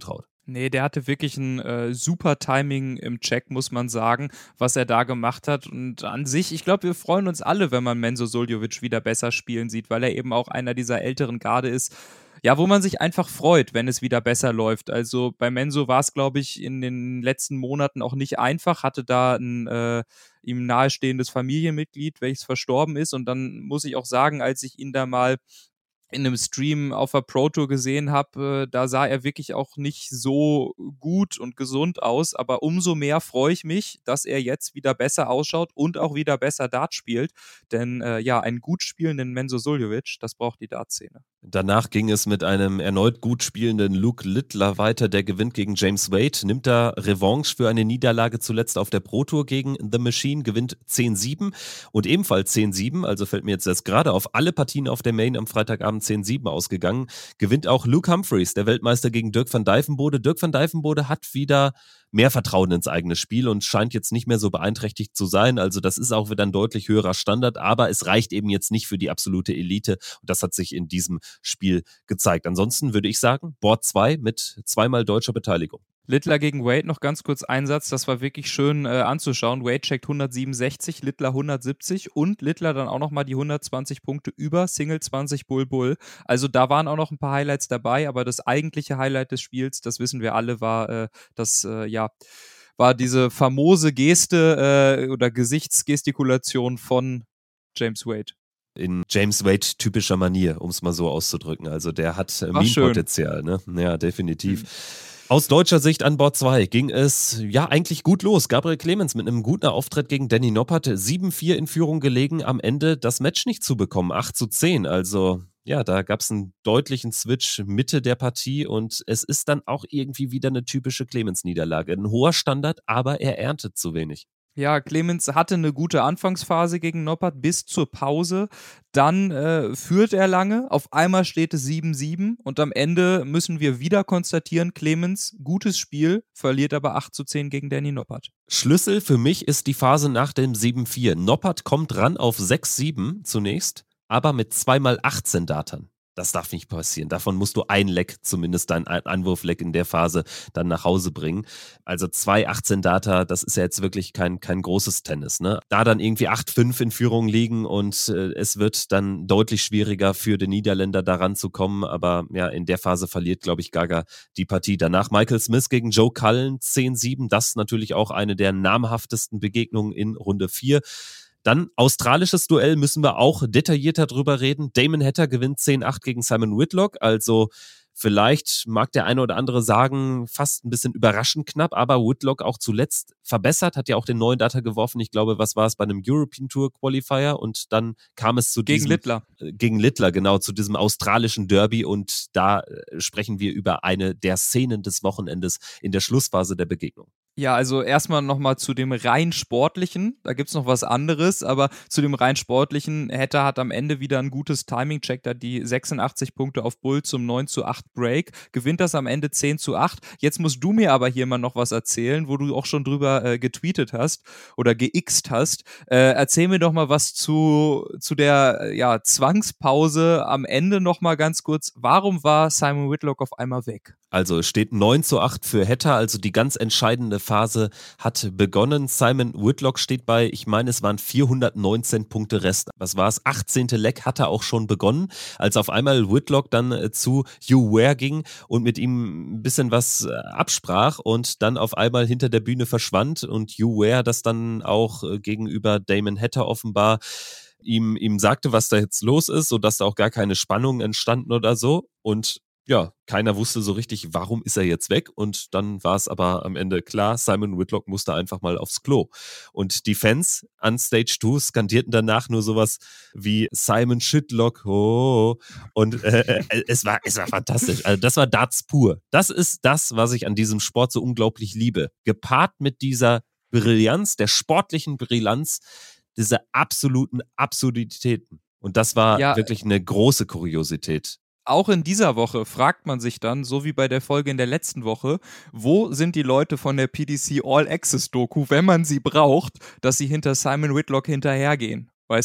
Nee, der hatte wirklich ein super Timing im Check, muss man sagen, was er da gemacht hat. Und an sich, ich glaube, wir freuen uns alle, wenn man Menzo Suljovic wieder besser spielen sieht, weil er eben auch einer dieser älteren Garde ist, ja, wo man sich einfach freut, wenn es wieder besser läuft. Also bei Menzo war es, glaube ich, in den letzten Monaten auch nicht einfach, hatte da ein ihm nahestehendes Familienmitglied, welches verstorben ist. Und dann muss ich auch sagen, als ich ihn da mal in einem Stream auf der Pro Tour gesehen habe, da sah er wirklich auch nicht so gut und gesund aus. Aber umso mehr freue ich mich, dass er jetzt wieder besser ausschaut und auch wieder besser Dart spielt. Denn ja, einen gut spielenden Menzo Suljovic, das braucht die Dartszene. Danach ging es mit einem erneut gut spielenden Luke Littler weiter, der gewinnt gegen James Wade, nimmt da Revanche für eine Niederlage zuletzt auf der Pro Tour gegen The Machine, gewinnt 10-7 und ebenfalls 10-7, also fällt mir jetzt erst gerade auf, alle Partien auf der Main am Freitagabend 10-7 ausgegangen, gewinnt auch Luke Humphreys, der Weltmeister gegen Dirk van Dijvenbode. Dirk van Dijvenbode hat wieder mehr Vertrauen ins eigene Spiel und scheint jetzt nicht mehr so beeinträchtigt zu sein. Also das ist auch wieder ein deutlich höherer Standard, aber es reicht eben jetzt nicht für die absolute Elite und das hat sich in diesem Spiel gezeigt. Ansonsten würde ich sagen, Board 2 mit zweimal deutscher Beteiligung. Littler gegen Wade noch ganz kurz Einsatz, das war wirklich schön anzuschauen. Wade checkt 167, Littler 170 und Littler dann auch nochmal die 120 Punkte über, Single 20 Bull-Bull. Also da waren auch noch ein paar Highlights dabei, aber das eigentliche Highlight des Spiels, das wissen wir alle, war war diese famose Geste oder Gesichtsgestikulation von James Wade. In James Wade typischer Manier, um es mal so auszudrücken. Also der hat Meme-Potenzial, ne? Ja, definitiv. Aus deutscher Sicht an Bord 2 ging es ja eigentlich gut los. Gabriel Clemens mit einem guten Auftritt gegen Danny Noppert, 7-4 in Führung gelegen, am Ende das Match nicht zu bekommen, 8-10. Also ja, da gab es einen deutlichen Switch Mitte der Partie und es ist dann auch irgendwie wieder eine typische Clemens-Niederlage. Ein hoher Standard, aber er erntet zu wenig. Ja, Clemens hatte eine gute Anfangsphase gegen Noppert bis zur Pause. Dann führt er lange, auf einmal steht es 7-7 und am Ende müssen wir wieder konstatieren, Clemens, gutes Spiel, verliert aber 8-10 gegen Danny Noppert. Schlüssel für mich ist die Phase nach dem 7-4. Noppert kommt ran auf 6-7 zunächst, aber mit 2x18 Datern. Das darf nicht passieren. Davon musst du ein Leck, zumindest dein Anwurfleck in der Phase, dann nach Hause bringen. Also 2 Data, das ist ja jetzt wirklich kein großes Tennis. Ne? Da dann irgendwie 8-5 in Führung liegen und es wird dann deutlich schwieriger für den Niederländer daran zu kommen. Aber ja, in der Phase verliert, glaube ich, Gaga die Partie. Danach Michael Smith gegen Joe Cullen, 10-7. Das ist natürlich auch eine der namhaftesten Begegnungen in Runde 4. Dann australisches Duell, müssen wir auch detaillierter drüber reden. Damon Hatter gewinnt 10-8 gegen Simon Whitlock, also vielleicht mag der eine oder andere sagen, fast ein bisschen überraschend knapp, aber Whitlock auch zuletzt verbessert, hat ja auch den neuen Data geworfen, ich glaube, was war es, bei einem European Tour Qualifier und dann kam es zu diesem... Gegen Littler, genau, zu diesem australischen Derby und da sprechen wir über eine der Szenen des Wochenendes in der Schlussphase der Begegnung. Ja, also erstmal nochmal zu dem rein Sportlichen. Da gibt's noch was anderes, aber zu dem rein Sportlichen, Hatter hat am Ende wieder ein gutes Timing, checkt da die 86 Punkte auf Bull zum 9-8 Break, gewinnt das am Ende 10-8. Jetzt musst du mir aber hier mal noch was erzählen, wo du auch schon drüber getweetet hast oder geixt hast. Erzähl mir doch mal was zu der Zwangspause am Ende nochmal ganz kurz. Warum war Simon Whitlock auf einmal weg? Also es steht 9-8 für Hatter, also die ganz entscheidende Phase hat begonnen. Simon Whitlock steht bei, ich meine, es waren 419 Punkte Rest. Was war es? 18. Leck hatte auch schon begonnen, als auf einmal Whitlock dann zu Hugh Ware ging und mit ihm ein bisschen was absprach und dann auf einmal hinter der Bühne verschwand und Hugh Ware das dann auch gegenüber Damon Hatter offenbar ihm sagte, was da jetzt los ist, sodass da auch gar keine Spannungen entstanden oder so und ja, keiner wusste so richtig, warum ist er jetzt weg und dann war es aber am Ende klar, Simon Whitlock musste einfach mal aufs Klo. Und die Fans an Stage 2 skandierten danach nur sowas wie Simon Shitlock, oh, und es war fantastisch. Also das war Darts pur. Das ist das, was ich an diesem Sport so unglaublich liebe. Gepaart mit dieser Brillanz, der sportlichen Brillanz, dieser absoluten Absurditäten. Und das war wirklich eine große Kuriosität. Auch in dieser Woche fragt man sich dann, so wie bei der Folge in der letzten Woche, wo sind die Leute von der PDC All Access Doku, wenn man sie braucht, dass sie hinter Simon Whitlock hinterhergehen, weißt du?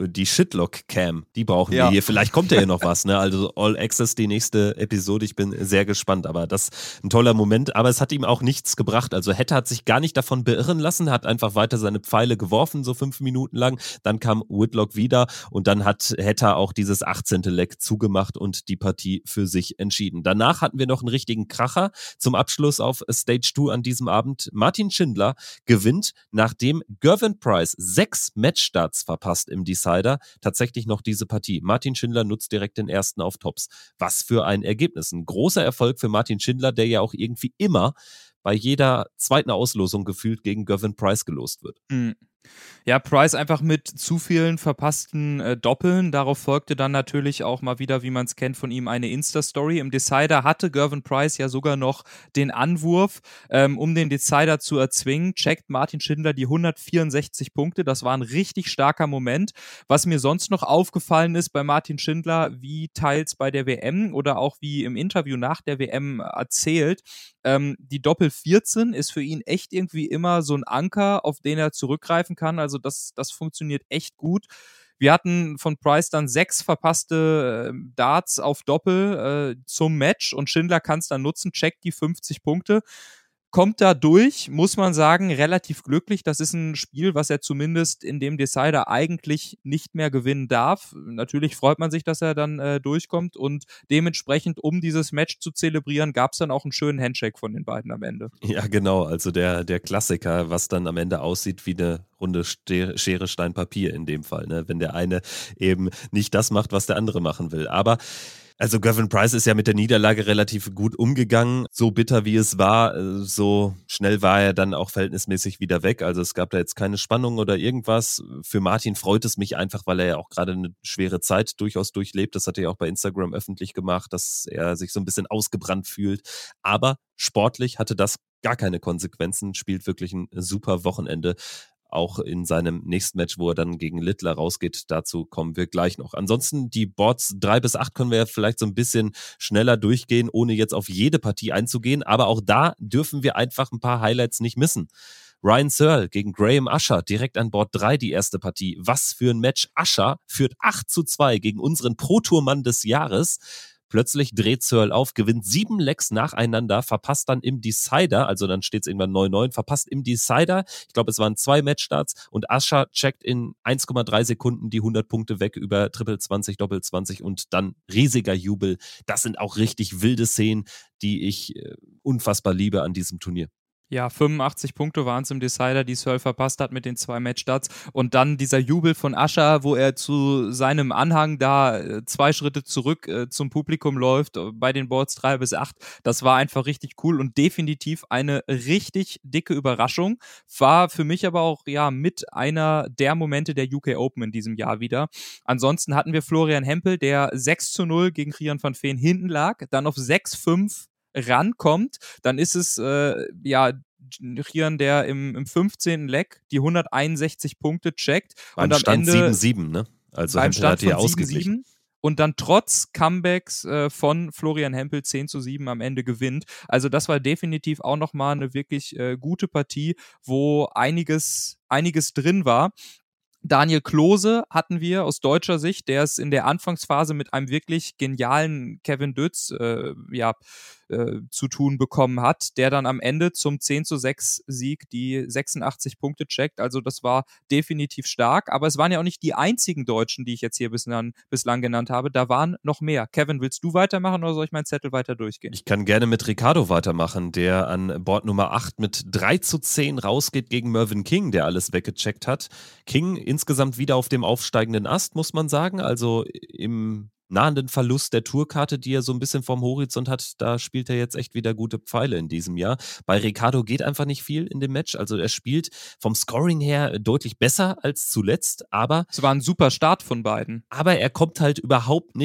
die Shitlock-Cam, die brauchen wir Ja. hier. Vielleicht kommt ja hier noch was, ne? Also All Access, die nächste Episode. Ich bin sehr gespannt, aber das ist ein toller Moment. Aber es hat ihm auch nichts gebracht. Also Hetta hat sich gar nicht davon beirren lassen, hat einfach weiter seine Pfeile geworfen, so 5 Minuten lang. Dann kam Whitlock wieder und dann hat Hetta auch dieses 18. Leck zugemacht und die Partie für sich entschieden. Danach hatten wir noch einen richtigen Kracher zum Abschluss auf Stage 2 an diesem Abend. Martin Schindler gewinnt, nachdem Gervin Price 6 Matchstarts verpasst im Decider, tatsächlich noch diese Partie. Martin Schindler nutzt direkt den ersten auf Tops. Was für ein Ergebnis. Ein großer Erfolg für Martin Schindler, der ja auch irgendwie immer bei jeder zweiten Auslosung gefühlt gegen Gervin Price gelost wird. Mhm. Ja, Price einfach mit zu vielen verpassten Doppeln. Darauf folgte dann natürlich auch mal wieder, wie man es kennt von ihm, eine Insta-Story. Im Decider hatte Gervin Price ja sogar noch den Anwurf, um den Decider zu erzwingen. Checkt Martin Schindler die 164 Punkte. Das war ein richtig starker Moment. Was mir sonst noch aufgefallen ist bei Martin Schindler, wie teils bei der WM oder auch wie im Interview nach der WM erzählt, die Doppel 14 ist für ihn echt irgendwie immer so ein Anker, auf den er zurückgreifen kann. Also das funktioniert echt gut. Wir hatten von Price dann 6 verpasste Darts auf Doppel zum Match und Schindler kann es dann nutzen, checkt die 50 Punkte. Kommt da durch, muss man sagen, relativ glücklich. Das ist ein Spiel, was er zumindest in dem Decider eigentlich nicht mehr gewinnen darf. Natürlich freut man sich, dass er dann durchkommt und dementsprechend, um dieses Match zu zelebrieren, gab es dann auch einen schönen Handshake von den beiden am Ende. Ja, genau. Also der Klassiker, was dann am Ende aussieht wie eine Runde Schere, Stein, Papier in dem Fall, ne? Wenn der eine eben nicht das macht, was der andere machen will. Aber also Gervin Price ist ja mit der Niederlage relativ gut umgegangen. So bitter wie es war, so schnell war er dann auch verhältnismäßig wieder weg. Also es gab da jetzt keine Spannung oder irgendwas. Für Martin freut es mich einfach, weil er ja auch gerade eine schwere Zeit durchaus durchlebt. Das hat er ja auch bei Instagram öffentlich gemacht, dass er sich so ein bisschen ausgebrannt fühlt. Aber sportlich hatte das gar keine Konsequenzen, spielt wirklich ein super Wochenende. Auch in seinem nächsten Match, wo er dann gegen Littler rausgeht, dazu kommen wir gleich noch. Ansonsten die Boards 3 bis 8 können wir ja vielleicht so ein bisschen schneller durchgehen, ohne jetzt auf jede Partie einzugehen, aber auch da dürfen wir einfach ein paar Highlights nicht missen. Ryan Searle gegen Graham Usher, direkt an Board 3 die erste Partie. Was für ein Match. Usher führt 8:2 gegen unseren Pro-Tour-Mann des Jahres. Plötzlich dreht Searle auf, gewinnt 7 Lecks nacheinander, verpasst dann im Decider, also dann steht es irgendwann 9-9, verpasst im Decider, ich glaube es waren 2 Matchstarts und Usher checkt in 1,3 Sekunden die 100 Punkte weg über Triple 20, Doppel 20 und dann riesiger Jubel. Das sind auch richtig wilde Szenen, die ich unfassbar liebe an diesem Turnier. Ja, 85 Punkte waren es im Decider, die Searle verpasst hat mit den 2 Matchstarts. Und dann dieser Jubel von Usher, wo er zu seinem Anhang da 2 Schritte zurück zum Publikum läuft, bei den Boards 3 bis 8. Das war einfach richtig cool und definitiv eine richtig dicke Überraschung. War für mich aber auch ja mit einer der Momente der UK Open in diesem Jahr wieder. Ansonsten hatten wir Florian Hempel, der 6:0 gegen Rian van Veen hinten lag, dann auf 6:5 rankommt, dann ist es Rian, der im 15. Leck die 161 Punkte checkt Beim und am Stand Ende 7-7, ne? Also beim Hempel Stand hat hier von ausgeglichen. 7:7 und dann trotz Comebacks von Florian Hempel 10:7 am Ende gewinnt. Also das war definitiv auch nochmal eine wirklich gute Partie, wo einiges drin war. Daniel Klose hatten wir aus deutscher Sicht, der es in der Anfangsphase mit einem wirklich genialen Kevin Dötz zu tun bekommen hat, der dann am Ende zum 10:6 Sieg die 86 Punkte checkt. Also das war definitiv stark, aber es waren ja auch nicht die einzigen Deutschen, die ich jetzt hier bislang genannt habe. Da waren noch mehr. Kevin, willst du weitermachen oder soll ich meinen Zettel weiter durchgehen? Ich kann gerne mit Ricardo weitermachen, der an Board Nummer 8 mit 3:10 rausgeht gegen Mervyn King, der alles weggecheckt hat. King insgesamt wieder auf dem aufsteigenden Ast, muss man sagen. Also im nahenden Verlust der Tourkarte, die er so ein bisschen vom Horizont hat, da spielt er jetzt echt wieder gute Pfeile in diesem Jahr. Bei Ricardo geht einfach nicht viel in dem Match. Also er spielt vom Scoring her deutlich besser als zuletzt, aber Es war ein super Start von beiden. er kommt halt überhaupt nicht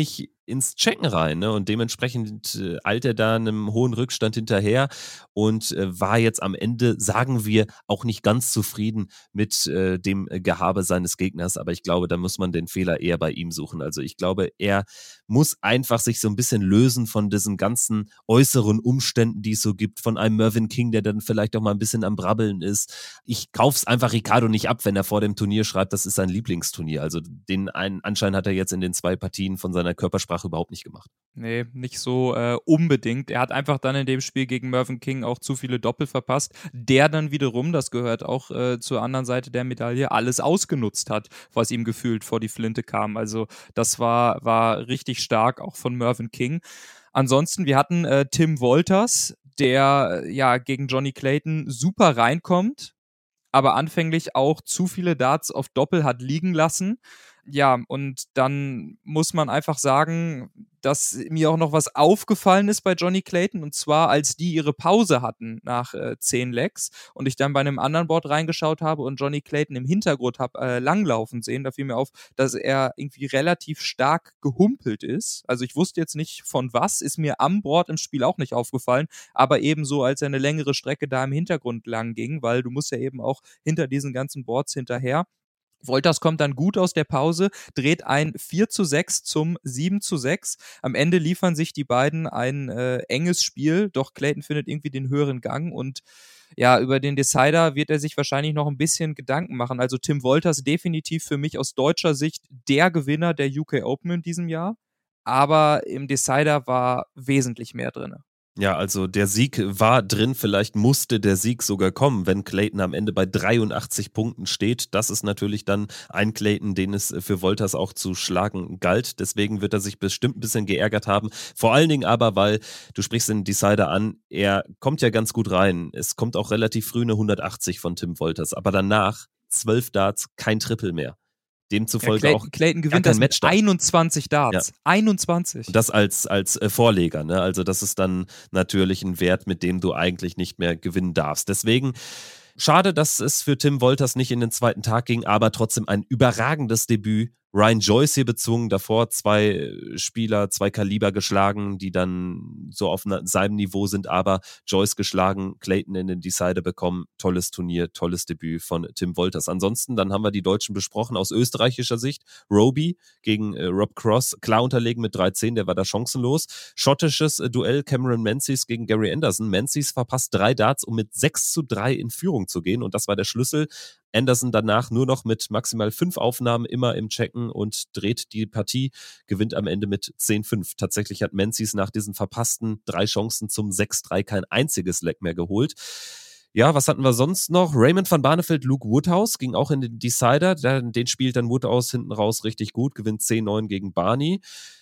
ins Checken rein, ne? Und dementsprechend eilt er da einem hohen Rückstand hinterher und war jetzt am Ende, sagen wir, auch nicht ganz zufrieden mit dem Gehabe seines Gegners. Aber ich glaube, da muss man den Fehler eher bei ihm suchen. Also ich glaube, er muss einfach sich so ein bisschen lösen von diesen ganzen äußeren Umständen, die es so gibt, von einem Mervyn King, der dann vielleicht auch mal ein bisschen am Brabbeln ist. Ich kauf's einfach Ricardo nicht ab, wenn er vor dem Turnier schreibt, das ist sein Lieblingsturnier. Also den einen Anschein hat er jetzt in den 2 Partien von seiner Körpersprache überhaupt nicht gemacht. Nee, nicht so unbedingt. Er hat einfach dann in dem Spiel gegen Mervyn King auch zu viele Doppel verpasst, der dann wiederum, das gehört auch zur anderen Seite der Medaille, alles ausgenutzt hat, was ihm gefühlt vor die Flinte kam. Also das war richtig stark, auch von Mervyn King. Ansonsten, wir hatten Tim Wolters, der ja gegen Johnny Clayton super reinkommt, aber anfänglich auch zu viele Darts auf Doppel hat liegen lassen. Ja, und dann muss man einfach sagen, dass mir auch noch was aufgefallen ist bei Johnny Clayton, und zwar, als die ihre Pause hatten nach 10 Legs und ich dann bei einem anderen Board reingeschaut habe und Johnny Clayton im Hintergrund habe langlaufen sehen, da fiel mir auf, dass er irgendwie relativ stark gehumpelt ist. Also ich wusste jetzt nicht von was, ist mir am Board im Spiel auch nicht aufgefallen, aber ebenso, als er eine längere Strecke da im Hintergrund lang ging, weil du musst ja eben auch hinter diesen ganzen Boards hinterher. Wolters kommt dann gut aus der Pause, dreht ein 4:6 zum 7:6. Am Ende liefern sich die beiden ein enges Spiel, doch Clayton findet irgendwie den höheren Gang und ja, über den Decider wird er sich wahrscheinlich noch ein bisschen Gedanken machen. Also Tim Wolters definitiv für mich aus deutscher Sicht der Gewinner der UK Open in diesem Jahr, aber im Decider war wesentlich mehr drin. Ja, also der Sieg war drin, vielleicht musste der Sieg sogar kommen, wenn Clayton am Ende bei 83 Punkten steht. Das ist natürlich dann ein Clayton, den es für Wolters auch zu schlagen galt. Deswegen wird er sich bestimmt ein bisschen geärgert haben. Vor allen Dingen aber, weil, du sprichst den Decider an, er kommt ja ganz gut rein. Es kommt auch relativ früh eine 180 von Tim Wolters, aber danach 12 Darts, kein Triple mehr. Demzufolge ja, auch Clayton gewinnt das mit 21 Darts. Ja. 21. Und das als Vorleger, ne? Also das ist dann natürlich ein Wert, mit dem du eigentlich nicht mehr gewinnen darfst. Deswegen schade, dass es für Tim Wolters nicht in den 2. Tag ging, aber trotzdem ein überragendes Debüt. Ryan Joyce hier bezwungen, davor 2 Spieler, 2 Kaliber geschlagen, die dann so auf seinem Niveau sind, aber Joyce geschlagen, Clayton in den Decider bekommen. Tolles Turnier, tolles Debüt von Tim Wolters. Ansonsten, dann haben wir die Deutschen besprochen aus österreichischer Sicht. Roby gegen Rob Cross, klar unterlegen mit 3:10, der war da chancenlos. Schottisches Duell, Cameron Menzies gegen Gary Anderson. Menzies verpasst 3 Darts, um mit 6:3 in Führung zu gehen, und das war der Schlüssel. Anderson danach nur noch mit maximal 5 Aufnahmen immer im Checken und dreht die Partie, gewinnt am Ende mit 10:5. Tatsächlich hat Menzies nach diesen verpassten 3 Chancen zum 6:3 kein einziges Leck mehr geholt. Ja, was hatten wir sonst noch? Raymond van Barneveld, Luke Woodhouse ging auch in den Decider. Den spielt dann Woodhouse hinten raus richtig gut, gewinnt 10:9 gegen Barney.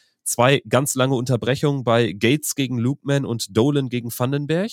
2 ganz lange Unterbrechungen bei Gates gegen Lukeman und Dolan gegen Vandenberg.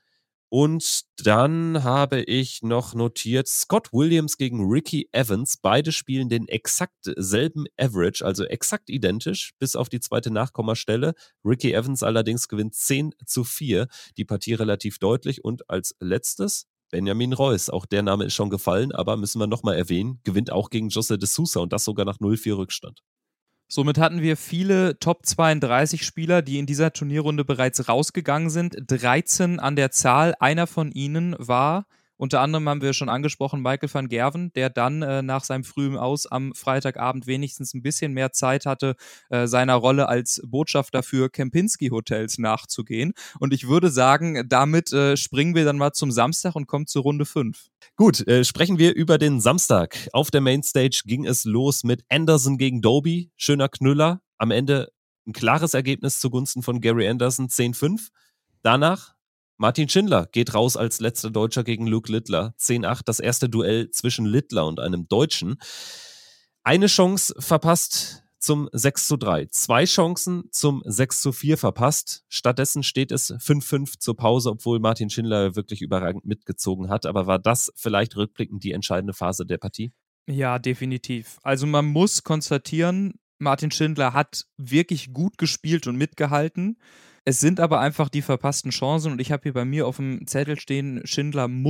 Und dann habe ich noch notiert, Scott Williams gegen Ricky Evans. Beide spielen den exakt selben Average, also exakt identisch, bis auf die 2. Nachkommastelle. Ricky Evans allerdings gewinnt 10:4, die Partie relativ deutlich. Und als letztes Benjamin Reus. Auch der Name ist schon gefallen, aber müssen wir nochmal erwähnen, gewinnt auch gegen José de Sousa, und das sogar nach 0:4 Rückstand. Somit hatten wir viele Top 32 Spieler, die in dieser Turnierrunde bereits rausgegangen sind. 13 an der Zahl. Einer von ihnen war, unter anderem haben wir schon angesprochen, Michael van Gerwen, der dann nach seinem frühen Aus am Freitagabend wenigstens ein bisschen mehr Zeit hatte, seiner Rolle als Botschafter für Kempinski-Hotels nachzugehen. Und ich würde sagen, damit springen wir dann mal zum Samstag und kommen zur Runde 5. Gut, sprechen wir über den Samstag. Auf der Mainstage ging es los mit Anderson gegen Doby. Schöner Knüller. Am Ende ein klares Ergebnis zugunsten von Gary Anderson, 10:5. Danach Martin Schindler geht raus als letzter Deutscher gegen Luke Littler. 10:8, das erste Duell zwischen Littler und einem Deutschen. Eine Chance verpasst zum 6:3. 2 Chancen zum 6:4 verpasst. Stattdessen steht es 5:5 zur Pause, obwohl Martin Schindler wirklich überragend mitgezogen hat. Aber war das vielleicht rückblickend die entscheidende Phase der Partie? Ja, definitiv. Also man muss konstatieren, Martin Schindler hat wirklich gut gespielt und mitgehalten. Es sind aber einfach die verpassten Chancen, und ich habe hier bei mir auf dem Zettel stehen, Schindler muss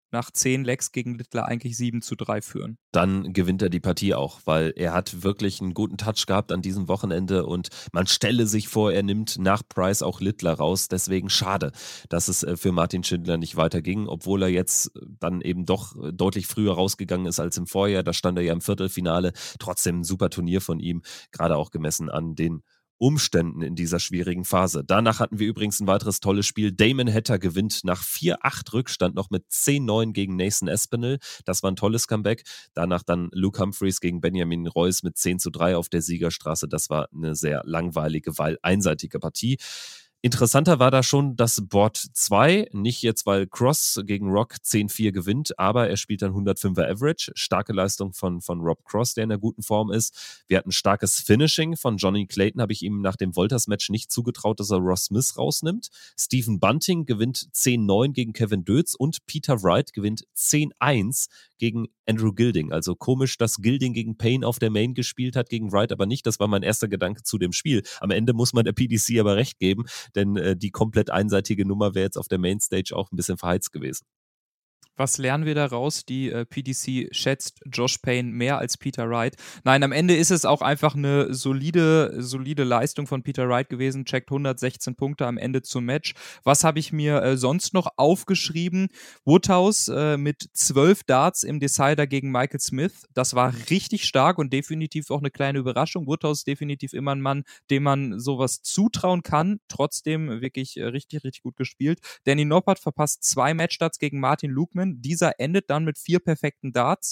nach 10 Legs gegen Littler eigentlich 7-3 führen. Dann gewinnt er die Partie auch, weil er hat wirklich einen guten Touch gehabt an diesem Wochenende und man stelle sich vor, er nimmt nach Price auch Littler raus. Deswegen schade, dass es für Martin Schindler nicht weiterging, obwohl er jetzt dann eben doch deutlich früher rausgegangen ist als im Vorjahr. Da stand er ja im Viertelfinale. Trotzdem ein super Turnier von ihm, gerade auch gemessen an den Umständen in dieser schwierigen Phase. Danach hatten wir übrigens ein weiteres tolles Spiel. Damon Hatter gewinnt nach 4-8 Rückstand noch mit 10-9 gegen Nathan Aspinall. Das war ein tolles Comeback. Danach dann Luke Humphreys gegen Benjamin Reus mit 10-3 auf der Siegerstraße. Das war eine sehr langweilige, weil einseitige Partie. Interessanter war da schon das Board 2, nicht jetzt, weil Cross gegen Rock 10-4 gewinnt, aber er spielt dann 105er Average, starke Leistung von Rob Cross, der in einer guten Form ist. Wir hatten starkes Finishing von Johnny Clayton, habe ich ihm nach dem Volters-Match nicht zugetraut, dass er Ross Smith rausnimmt. Stephen Bunting gewinnt 10-9 gegen Kevin Dötz und Peter Wright gewinnt 10-1 gegen Andrew Gilding. Also komisch, dass Gilding gegen Payne auf der Main gespielt hat, gegen Wright aber nicht. Das war mein erster Gedanke zu dem Spiel. Am Ende muss man der PDC aber recht geben, denn die komplett einseitige Nummer wäre jetzt auf der Mainstage auch ein bisschen verheizt gewesen. Was lernen wir daraus? Die PDC schätzt Josh Payne mehr als Peter Wright. Nein, am Ende ist es auch einfach eine solide Leistung von Peter Wright gewesen. Checkt 116 Punkte am Ende zum Match. Was habe ich mir sonst noch aufgeschrieben? Woodhouse mit 12 Darts im Decider gegen Michael Smith. Das war richtig stark und definitiv auch eine kleine Überraschung. Woodhouse ist definitiv immer ein Mann, dem man sowas zutrauen kann. Trotzdem wirklich richtig, richtig gut gespielt. Danny Noppert verpasst 2 Matchstarts gegen Martin Lukeman. Dieser endet dann mit 4 perfekten Darts,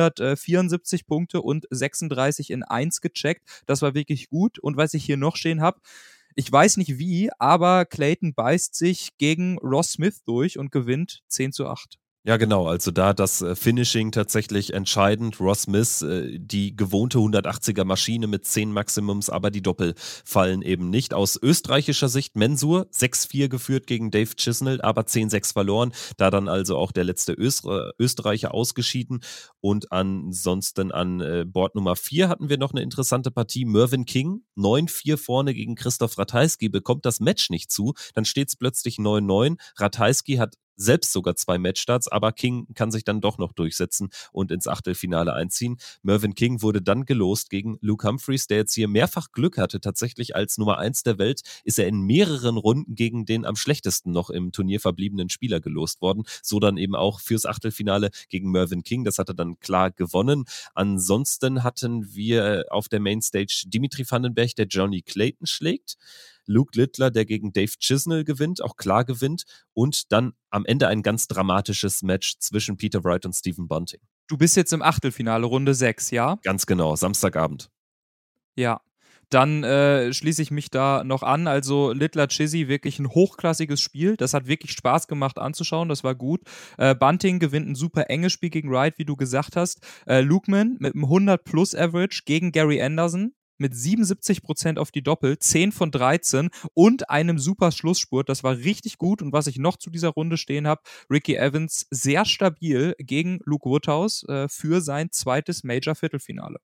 174 Punkte und 36 in 1 gecheckt. Das war wirklich gut. Und was ich hier noch stehen habe, ich weiß nicht wie, aber Clayton beißt sich gegen Ross Smith durch und gewinnt 10-8. Ja, genau. Also da das Finishing tatsächlich entscheidend. Ross Smith, die gewohnte 180er Maschine mit 10 Maximums, aber die Doppel fallen eben nicht. Aus österreichischer Sicht Mensur 6-4 geführt gegen Dave Chisnell, aber 10-6 verloren. Da dann also auch der letzte Österreicher ausgeschieden. Und ansonsten an Board Nummer 4 hatten wir noch eine interessante Partie. Mervyn King, 9-4 vorne gegen Christoph Ratajski, bekommt das Match nicht zu. Dann steht es plötzlich 9-9. Ratajski hat selbst sogar 2 Matchstarts, aber King kann sich dann doch noch durchsetzen und ins Achtelfinale einziehen. Mervyn King wurde dann gelost gegen Luke Humphreys, der jetzt hier mehrfach Glück hatte. Tatsächlich als Nummer 1 der Welt ist er in mehreren Runden gegen den am schlechtesten noch im Turnier verbliebenen Spieler gelost worden. So dann eben auch fürs Achtelfinale gegen Mervyn King. Das hat er dann klar gewonnen. Ansonsten hatten wir auf der Mainstage Dimitri Vandenberg, der Johnny Clayton schlägt. Luke Littler, der gegen Dave Chisnell gewinnt, auch klar gewinnt. Und dann am Ende ein ganz dramatisches Match zwischen Peter Wright und Stephen Bunting. Du bist jetzt im Achtelfinale, Runde 6, ja? Ganz genau, Samstagabend. Ja. Dann schließe ich mich da noch an. Also Littler Chizzy, wirklich ein hochklassiges Spiel. Das hat wirklich Spaß gemacht anzuschauen. Das war gut. Bunting gewinnt ein super enges Spiel gegen Wright, wie du gesagt hast. Lukeman mit einem 100+ Average gegen Gary Anderson mit 77% auf die Doppel, 10 von 13 und einem super Schlussspurt. Das war richtig gut. Und was ich noch zu dieser Runde stehen habe, Ricky Evans sehr stabil gegen Luke Woodhouse für sein zweites Major-Viertelfinale.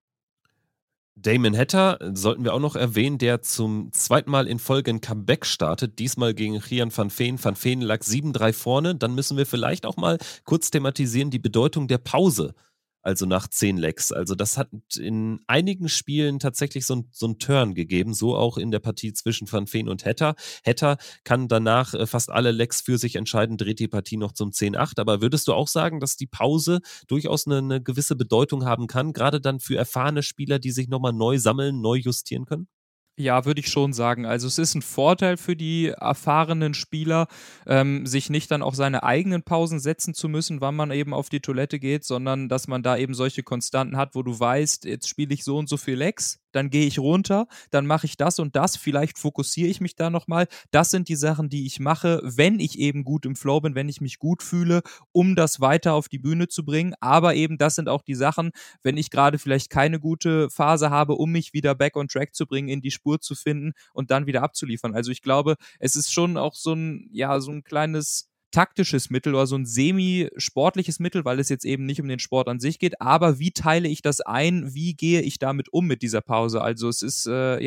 Damon Hatter sollten wir auch noch erwähnen, der zum zweiten Mal in Folge ein Comeback startet, diesmal gegen Gian van Veen. Van Veen lag 7-3 vorne. Dann müssen wir vielleicht auch mal kurz thematisieren die Bedeutung der Pause, also nach 10 Legs. Also das hat in einigen Spielen tatsächlich so ein Turn gegeben, so auch in der Partie zwischen Van Veen und Hatter. Hatter kann danach fast alle Legs für sich entscheiden, dreht die Partie noch zum 10-8. Aber würdest du auch sagen, dass die Pause durchaus eine gewisse Bedeutung haben kann, gerade dann für erfahrene Spieler, die sich nochmal neu sammeln, neu justieren können? Ja, würde ich schon sagen. Also es ist ein Vorteil für die erfahrenen Spieler, sich nicht dann auf seine eigenen Pausen setzen zu müssen, wann man eben auf die Toilette geht, sondern dass man da eben solche Konstanten hat, wo du weißt, jetzt spiele ich so und so viel Legs, dann gehe ich runter, dann mache ich das und das, vielleicht fokussiere ich mich da nochmal. Das sind die Sachen, die ich mache, wenn ich eben gut im Flow bin, wenn ich mich gut fühle, um das weiter auf die Bühne zu bringen. Aber eben das sind auch die Sachen, wenn ich gerade vielleicht keine gute Phase habe, um mich wieder back on track zu bringen, in die Spur zu finden und dann wieder abzuliefern. Also ich glaube, es ist schon auch so ein kleines taktisches Mittel oder so ein semi-sportliches Mittel, weil es jetzt eben nicht um den Sport an sich geht, aber wie teile ich das ein, wie gehe ich damit um mit dieser Pause? Also es ist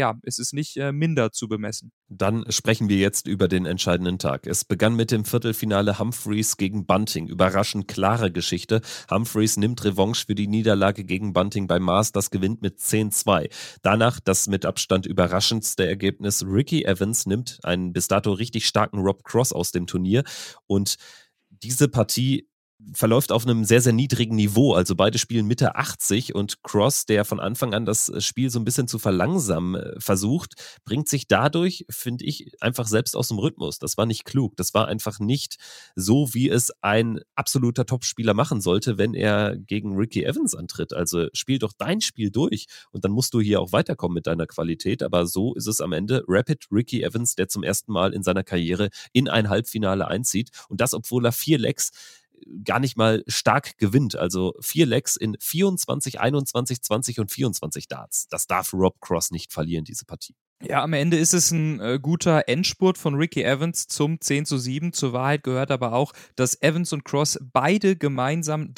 nicht minder zu bemessen. Dann sprechen wir jetzt über den entscheidenden Tag. Es begann mit dem Viertelfinale Humphreys gegen Bunting. Überraschend klare Geschichte. Humphreys nimmt Revanche für die Niederlage gegen Bunting bei Masters, gewinnt mit 10-2. Danach das mit Abstand überraschendste Ergebnis. Ricky Evans nimmt einen bis dato richtig starken Rob Cross aus dem Turnier und diese Partie verläuft auf einem sehr, sehr niedrigen Niveau. Also beide spielen Mitte 80 und Cross, der von Anfang an das Spiel so ein bisschen zu verlangsamen versucht, bringt sich dadurch, finde ich, einfach selbst aus dem Rhythmus. Das war nicht klug. Das war einfach nicht so, wie es ein absoluter Topspieler machen sollte, wenn er gegen Ricky Evans antritt. Also spiel doch dein Spiel durch und dann musst du hier auch weiterkommen mit deiner Qualität. Aber so ist es am Ende Rapid Ricky Evans, der zum ersten Mal in seiner Karriere in ein Halbfinale einzieht. Und das, obwohl er 4 Legs gar nicht mal stark gewinnt. Also 4 Legs in 24, 21, 20 und 24 Darts. Das darf Rob Cross nicht verlieren, diese Partie. Ja, am Ende ist es ein guter Endspurt von Ricky Evans zum 10-7. Zur Wahrheit gehört aber auch, dass Evans und Cross beide gemeinsam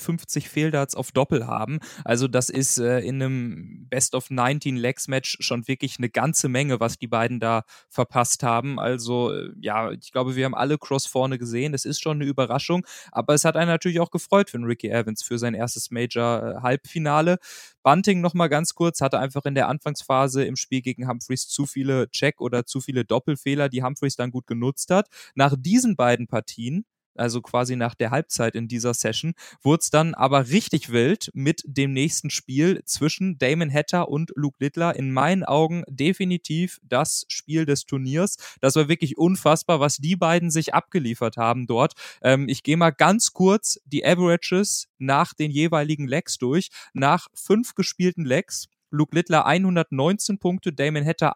53 Fehldarts auf Doppel haben. Also das ist in einem Best-of-19-Legs-Match schon wirklich eine ganze Menge, was die beiden da verpasst haben. Also ich glaube, wir haben alle Cross vorne gesehen. Das ist schon eine Überraschung, aber es hat einen natürlich auch gefreut für Ricky Evans für sein erstes Major-Halbfinale. Bunting nochmal ganz kurz, hatte einfach in der Anfangsphase im Spiel gegen Humphreys zu viele Check- oder zu viele Doppelfehler, die Humphreys dann gut genutzt hat. Nach diesen beiden Partien, also quasi nach der Halbzeit in dieser Session, wurde es dann aber richtig wild mit dem nächsten Spiel zwischen Damon Hatter und Luke Littler. In meinen Augen definitiv das Spiel des Turniers. Das war wirklich unfassbar, was die beiden sich abgeliefert haben dort. Ich gehe mal ganz kurz die Averages nach den jeweiligen Legs durch. Nach 5 gespielten Legs Luke Littler 119 Punkte, Damon Hatter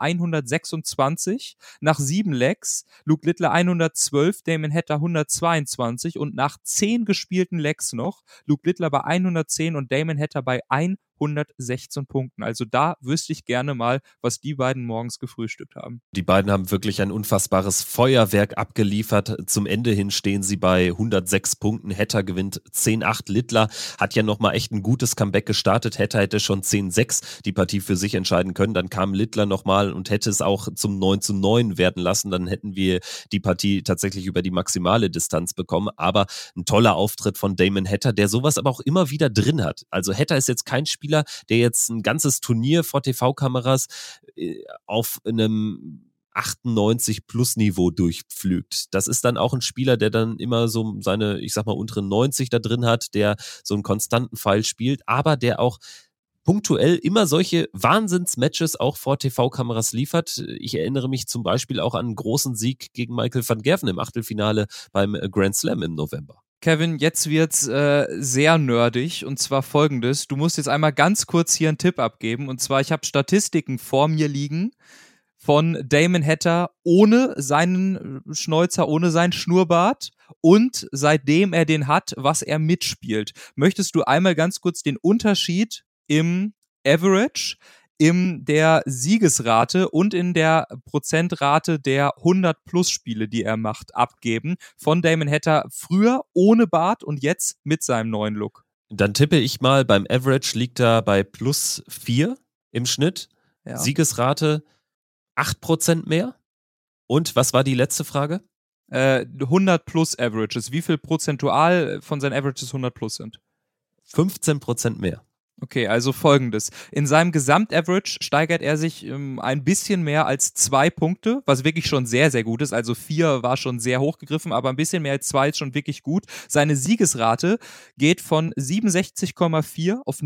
126. Nach 7 Legs Luke Littler 112, Damon Hatter 122 und nach 10 gespielten Legs noch Luke Littler bei 110 und Damon Hatter bei 116 Punkten. Also da wüsste ich gerne mal, was die beiden morgens gefrühstückt haben. Die beiden haben wirklich ein unfassbares Feuerwerk abgeliefert. Zum Ende hin stehen sie bei 106 Punkten. Hatter gewinnt 10-8. Littler hat ja nochmal echt ein gutes Comeback gestartet. Hatter hätte schon 10-6 die Partie für sich entscheiden können. Dann kam Littler nochmal und hätte es auch zum 9-9 werden lassen. Dann hätten wir die Partie tatsächlich über die maximale Distanz bekommen. Aber ein toller Auftritt von Damon Hatter, der sowas aber auch immer wieder drin hat. Also Hatter ist jetzt kein Spieler, der jetzt ein ganzes Turnier vor TV-Kameras auf einem 98-Plus-Niveau durchpflügt. Das ist dann auch ein Spieler, der dann immer so seine, ich sag mal, unteren 90 da drin hat, der so einen konstanten Pfeil spielt, aber der auch punktuell immer solche Wahnsinnsmatches auch vor TV-Kameras liefert. Ich erinnere mich zum Beispiel auch an einen großen Sieg gegen Michael van Gerven im Achtelfinale beim Grand Slam im November. Kevin, jetzt wird's sehr nerdig und zwar folgendes. Du musst jetzt einmal ganz kurz hier einen Tipp abgeben und zwar, ich habe Statistiken vor mir liegen von Damon Hatter ohne seinen Schnäuzer, ohne seinen Schnurrbart und seitdem er den hat, was er mitspielt. Möchtest du einmal ganz kurz den Unterschied im Average, in der Siegesrate und in der Prozentrate der 100-Plus-Spiele, die er macht, abgeben von Damon Hatter früher ohne Bart und jetzt mit seinem neuen Look? Dann tippe ich mal, beim Average liegt er bei +4 im Schnitt. Ja. Siegesrate 8% mehr. Und was war die letzte Frage? 100-Plus-Averages. Wie viel prozentual von seinen Averages 100-Plus sind? 15% mehr. Okay, also folgendes. In seinem Gesamtaverage steigert er sich ein bisschen mehr als 2 Punkte, was wirklich schon sehr, sehr gut ist. Also 4 war schon sehr hochgegriffen, aber ein bisschen mehr als 2 ist schon wirklich gut. Seine Siegesrate geht von 67,4 auf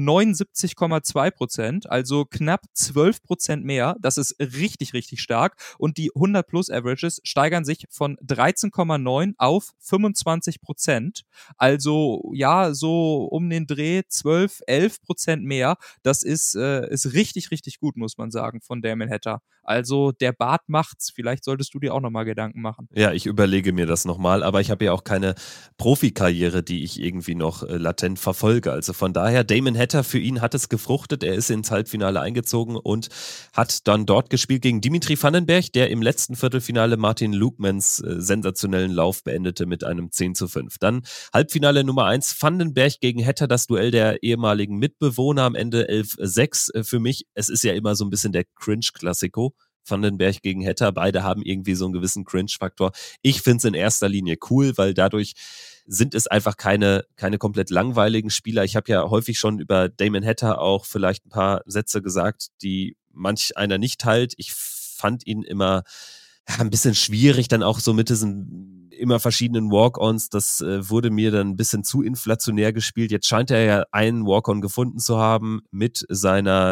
79,2%, also knapp 12% mehr. Das ist richtig, richtig stark. Und die 100-Plus-Averages steigern sich von 13,9 auf 25%. Also ja, so um den Dreh 12, 11% mehr. Das ist richtig, richtig gut, muss man sagen, von Damon Hatter. Also der Bart macht's. Vielleicht solltest du dir auch nochmal Gedanken machen. Ja, ich überlege mir das nochmal, aber ich habe ja auch keine Profikarriere, die ich irgendwie noch latent verfolge. Also von daher, Damon Hatter, für ihn hat es gefruchtet. Er ist ins Halbfinale eingezogen und hat dann dort gespielt gegen Dimitri Vandenberg, der im letzten Viertelfinale Martin Lukemans sensationellen Lauf beendete mit einem 10:5. Dann Halbfinale Nummer 1, Vandenberg gegen Hatter, das Duell der ehemaligen Mitbewohner, am Ende 11:6. Für mich, es ist ja immer so ein bisschen der Cringe-Klassiko. Vandenberg gegen Hatter, beide haben irgendwie so einen gewissen Cringe-Faktor. Ich finde es in erster Linie cool, weil dadurch sind es einfach keine komplett langweiligen Spieler. Ich habe ja häufig schon über Damon Hatter auch vielleicht ein paar Sätze gesagt, die manch einer nicht teilt. Ich fand ihn immer ein bisschen schwierig, dann auch so mit diesen immer verschiedenen Walk-Ons. Das wurde mir dann ein bisschen zu inflationär gespielt. Jetzt scheint er ja einen Walk-On gefunden zu haben mit seiner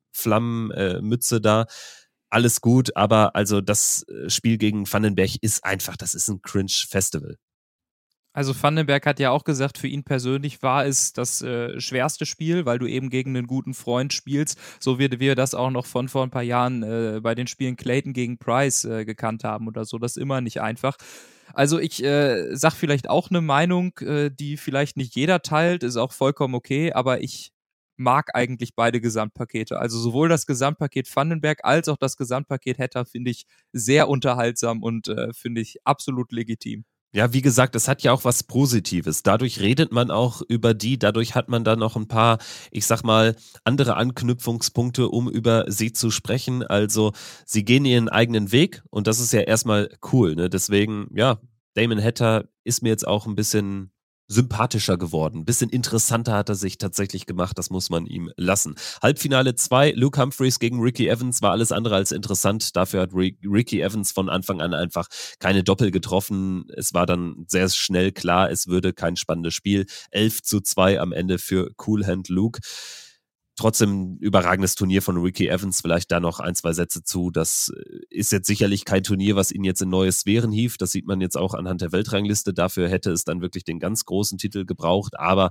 Flammenmütze da. Alles gut, aber also das Spiel gegen Vandenberg ist einfach, das ist ein Cringe-Festival. Also Vandenberg hat ja auch gesagt, für ihn persönlich war es das schwerste Spiel, weil du eben gegen einen guten Freund spielst, so wie wir das auch noch von vor ein paar Jahren bei den Spielen Clayton gegen Price gekannt haben oder so. Das ist immer nicht einfach. Also ich sag vielleicht auch eine Meinung, die vielleicht nicht jeder teilt, ist auch vollkommen okay, aber ich mag eigentlich beide Gesamtpakete. Also sowohl das Gesamtpaket Vandenberg als auch das Gesamtpaket Hatter finde ich sehr unterhaltsam und finde ich absolut legitim. Ja, wie gesagt, es hat ja auch was Positives. Dadurch redet man auch über die, dadurch hat man dann noch ein paar, ich sag mal, andere Anknüpfungspunkte, um über sie zu sprechen. Also sie gehen ihren eigenen Weg und das ist ja erstmal cool. Ne? Deswegen, ja, Damon Hatter ist mir jetzt auch ein bisschen sympathischer geworden. Ein bisschen interessanter hat er sich tatsächlich gemacht, das muss man ihm lassen. Halbfinale 2, Luke Humphreys gegen Ricky Evans, war alles andere als interessant. Dafür hat Ricky Evans von Anfang an einfach keine Doppel getroffen. Es war dann sehr schnell klar, es würde kein spannendes Spiel. 11:2 am Ende für Cool Hand Luke. Trotzdem überragendes Turnier von Ricky Evans, vielleicht da noch ein, zwei Sätze zu. Das ist jetzt sicherlich kein Turnier, was ihn jetzt in neue Sphären hieft. Das sieht man jetzt auch anhand der Weltrangliste. Dafür hätte es dann wirklich den ganz großen Titel gebraucht. Aber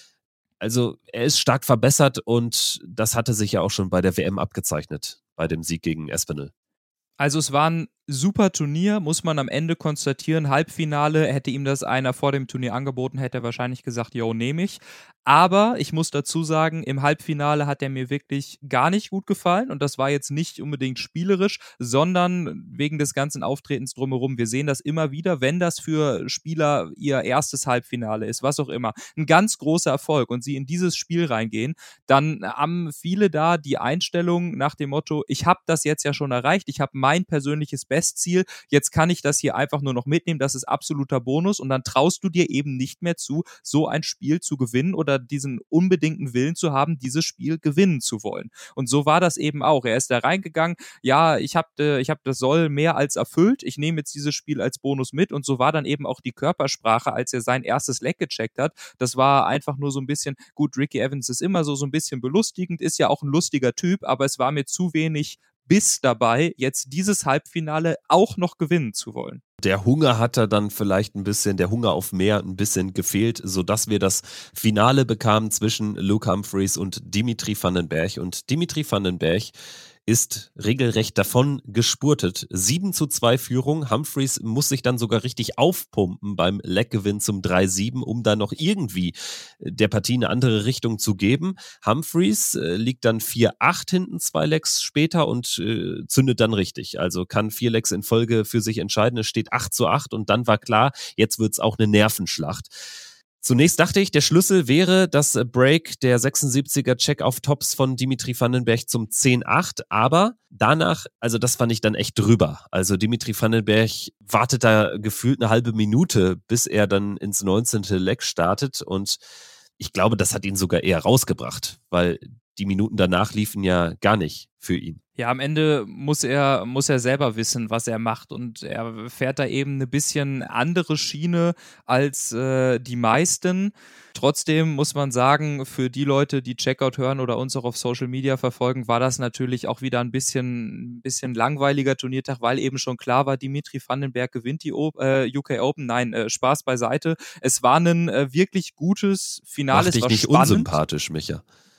also er ist stark verbessert und das hatte sich ja auch schon bei der WM abgezeichnet, bei dem Sieg gegen Espinel. Also es war ein super Turnier, muss man am Ende konstatieren. Halbfinale, hätte ihm das einer vor dem Turnier angeboten, hätte er wahrscheinlich gesagt, jo, nehme ich. Aber ich muss dazu sagen, im Halbfinale hat er mir wirklich gar nicht gut gefallen. Und das war jetzt nicht unbedingt spielerisch, sondern wegen des ganzen Auftretens drumherum. Wir sehen das immer wieder, wenn das für Spieler ihr erstes Halbfinale ist, was auch immer. Ein ganz großer Erfolg und sie in dieses Spiel reingehen, dann haben viele da die Einstellung nach dem Motto, ich habe das jetzt ja schon erreicht, ich habe mein persönliches Bestziel, jetzt kann ich das hier einfach nur noch mitnehmen, das ist absoluter Bonus und dann traust du dir eben nicht mehr zu, so ein Spiel zu gewinnen oder diesen unbedingten Willen zu haben, dieses Spiel gewinnen zu wollen. Und so war das eben auch. Er ist da reingegangen, ja, ich hab das Soll mehr als erfüllt, ich nehme jetzt dieses Spiel als Bonus mit und so war dann eben auch die Körpersprache, als er sein erstes Leck gecheckt hat. Das war einfach nur so ein bisschen, gut, Ricky Evans ist immer so ein bisschen belustigend, ist ja auch ein lustiger Typ, aber es war mir zu wenig Biss dabei, jetzt dieses Halbfinale auch noch gewinnen zu wollen. Der Hunger hat da dann vielleicht ein bisschen, der Hunger auf mehr ein bisschen gefehlt, sodass wir das Finale bekamen zwischen Luke Humphreys und Dimitri Vandenberg. Und Dimitri Vandenberg ist regelrecht davon gespurtet. 7:2 Führung. Humphreys muss sich dann sogar richtig aufpumpen beim Leckgewinn zum 3:7, um dann noch irgendwie der Partie eine andere Richtung zu geben. Humphreys liegt dann 4:8 hinten, 2 Lecks später und zündet dann richtig. Also kann 4 Lecks in Folge für sich entscheiden. Es steht 8:8 und dann war klar, jetzt wird's auch eine Nervenschlacht. Zunächst dachte ich, der Schlüssel wäre das Break der 76er Check auf Tops von Dimitri Vandenberg zum 10:8, aber danach, also das fand ich dann echt drüber. Also Dimitri Vandenberg wartet da gefühlt eine halbe Minute, bis er dann ins 19. Leck startet und ich glaube, das hat ihn sogar eher rausgebracht, weil die Minuten danach liefen ja gar nicht für ihn. Ja, am Ende muss er selber wissen, was er macht und er fährt da eben eine bisschen andere Schiene als die meisten. Trotzdem muss man sagen, für die Leute, die Checkout hören oder uns auch auf Social Media verfolgen, war das natürlich auch wieder ein bisschen langweiliger Turniertag, weil eben schon klar war, Dimitri Vandenberg gewinnt die UK Open. Nein, Spaß beiseite. Es war ein wirklich gutes Finale. Mach dich nicht unsympathisch, Micha.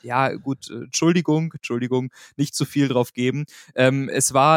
ja gut, Entschuldigung, nicht zu viel drauf geben. Es war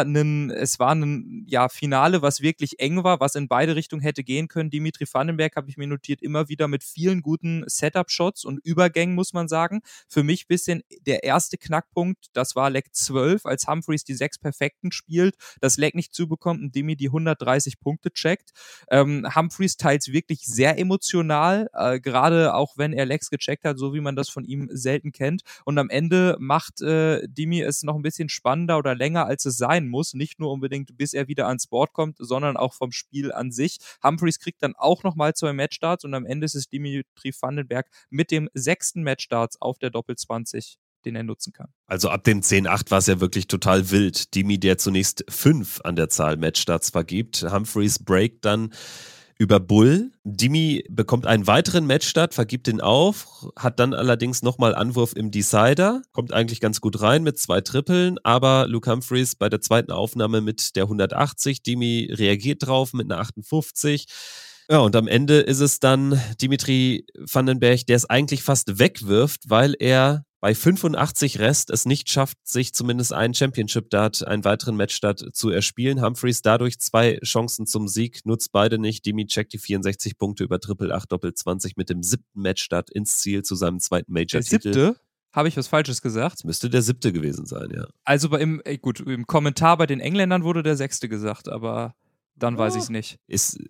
ein Finale, was wirklich eng war, was in beide Richtungen hätte gehen können. Dimitri Vandenberg, habe ich mir notiert, immer wieder mit vielen guten Setup-Shots und Übergängen, muss man sagen. Für mich ein bisschen der erste Knackpunkt, das war Leg 12, als Humphreys die 6 Perfekten spielt, das Leg nicht zubekommt und Dimi die 130 Punkte checkt. Humphreys teils wirklich sehr emotional, gerade auch wenn er Legs gecheckt hat, so wie man das von ihm selten kennt. Und am Ende macht Dimi es noch ein bisschen spannender oder länger, als es sein muss. Nicht nur unbedingt, bis er wieder ans Board kommt, sondern auch vom Spiel an sich. Humphreys kriegt dann auch nochmal 2 Matchstarts und am Ende ist es Dimitri Vandenberg mit dem 6. Matchstarts auf der Doppel-20, den er nutzen kann. Also ab dem 10-8 war es ja wirklich total wild. Dimi, der zunächst 5 an der Zahl Matchstarts vergibt. Humphreys breakt dann über Bull. Dimi bekommt einen weiteren Matchstart, vergibt den auf, hat dann allerdings nochmal Anwurf im Decider, kommt eigentlich ganz gut rein mit 2 Trippeln, aber Luke Humphreys bei der zweiten Aufnahme mit der 180, Dimi reagiert drauf mit einer 58. Ja, und am Ende ist es dann Dimitri Vandenberg, der es eigentlich fast wegwirft, weil er bei 85 Rest es nicht schafft, sich zumindest einen Championship-Dart, einen weiteren Match-Dart zu erspielen. Humphreys dadurch 2 Chancen zum Sieg, nutzt beide nicht. Dimi checkt die 64 Punkte über Triple 8 Doppel 20 mit dem 7. Match-Dart ins Ziel zu seinem 2. Major-Titel. Der 7.? Habe ich was Falsches gesagt? Das müsste der 7. gewesen sein, ja. Also im Kommentar bei den Engländern wurde der 6. gesagt, aber dann weiß ich es nicht.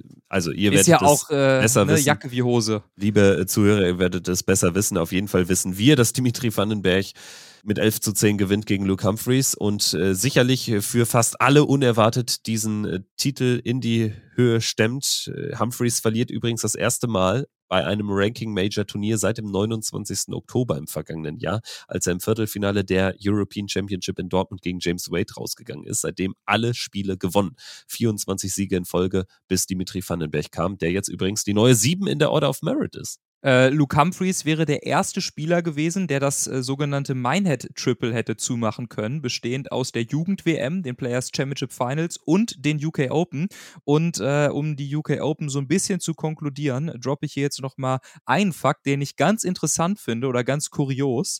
Ihr werdet ja das auch besser wissen. Jacke wie Hose. Liebe Zuhörer, ihr werdet es besser wissen. Auf jeden Fall wissen wir, dass Dimitri Vandenberg mit 11:10 gewinnt gegen Luke Humphreys und sicherlich für fast alle unerwartet diesen Titel in die Höhe stemmt. Humphreys verliert übrigens das erste Mal bei einem Ranking-Major-Turnier seit dem 29. Oktober im vergangenen Jahr, als er im Viertelfinale der European Championship in Dortmund gegen James Wade rausgegangen ist. Seitdem alle Spiele gewonnen. 24 Siege in Folge, bis Dimitri Vandenberg kam, der jetzt übrigens die neue 7 in der Order of Merit ist. Luke Humphreys wäre der erste Spieler gewesen, der das sogenannte Minehead-Triple hätte zumachen können, bestehend aus der Jugend-WM, den Players Championship Finals und den UK Open. Und um die UK Open so ein bisschen zu konkludieren, droppe ich hier jetzt nochmal einen Fakt, den ich ganz interessant finde oder ganz kurios.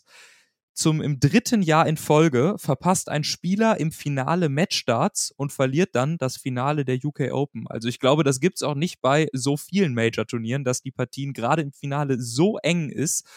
Im 3. Jahr in Folge verpasst ein Spieler im Finale Matchstarts und verliert dann das Finale der UK Open. Also ich glaube, das gibt es auch nicht bei so vielen Major-Turnieren, dass die Partien gerade im Finale so eng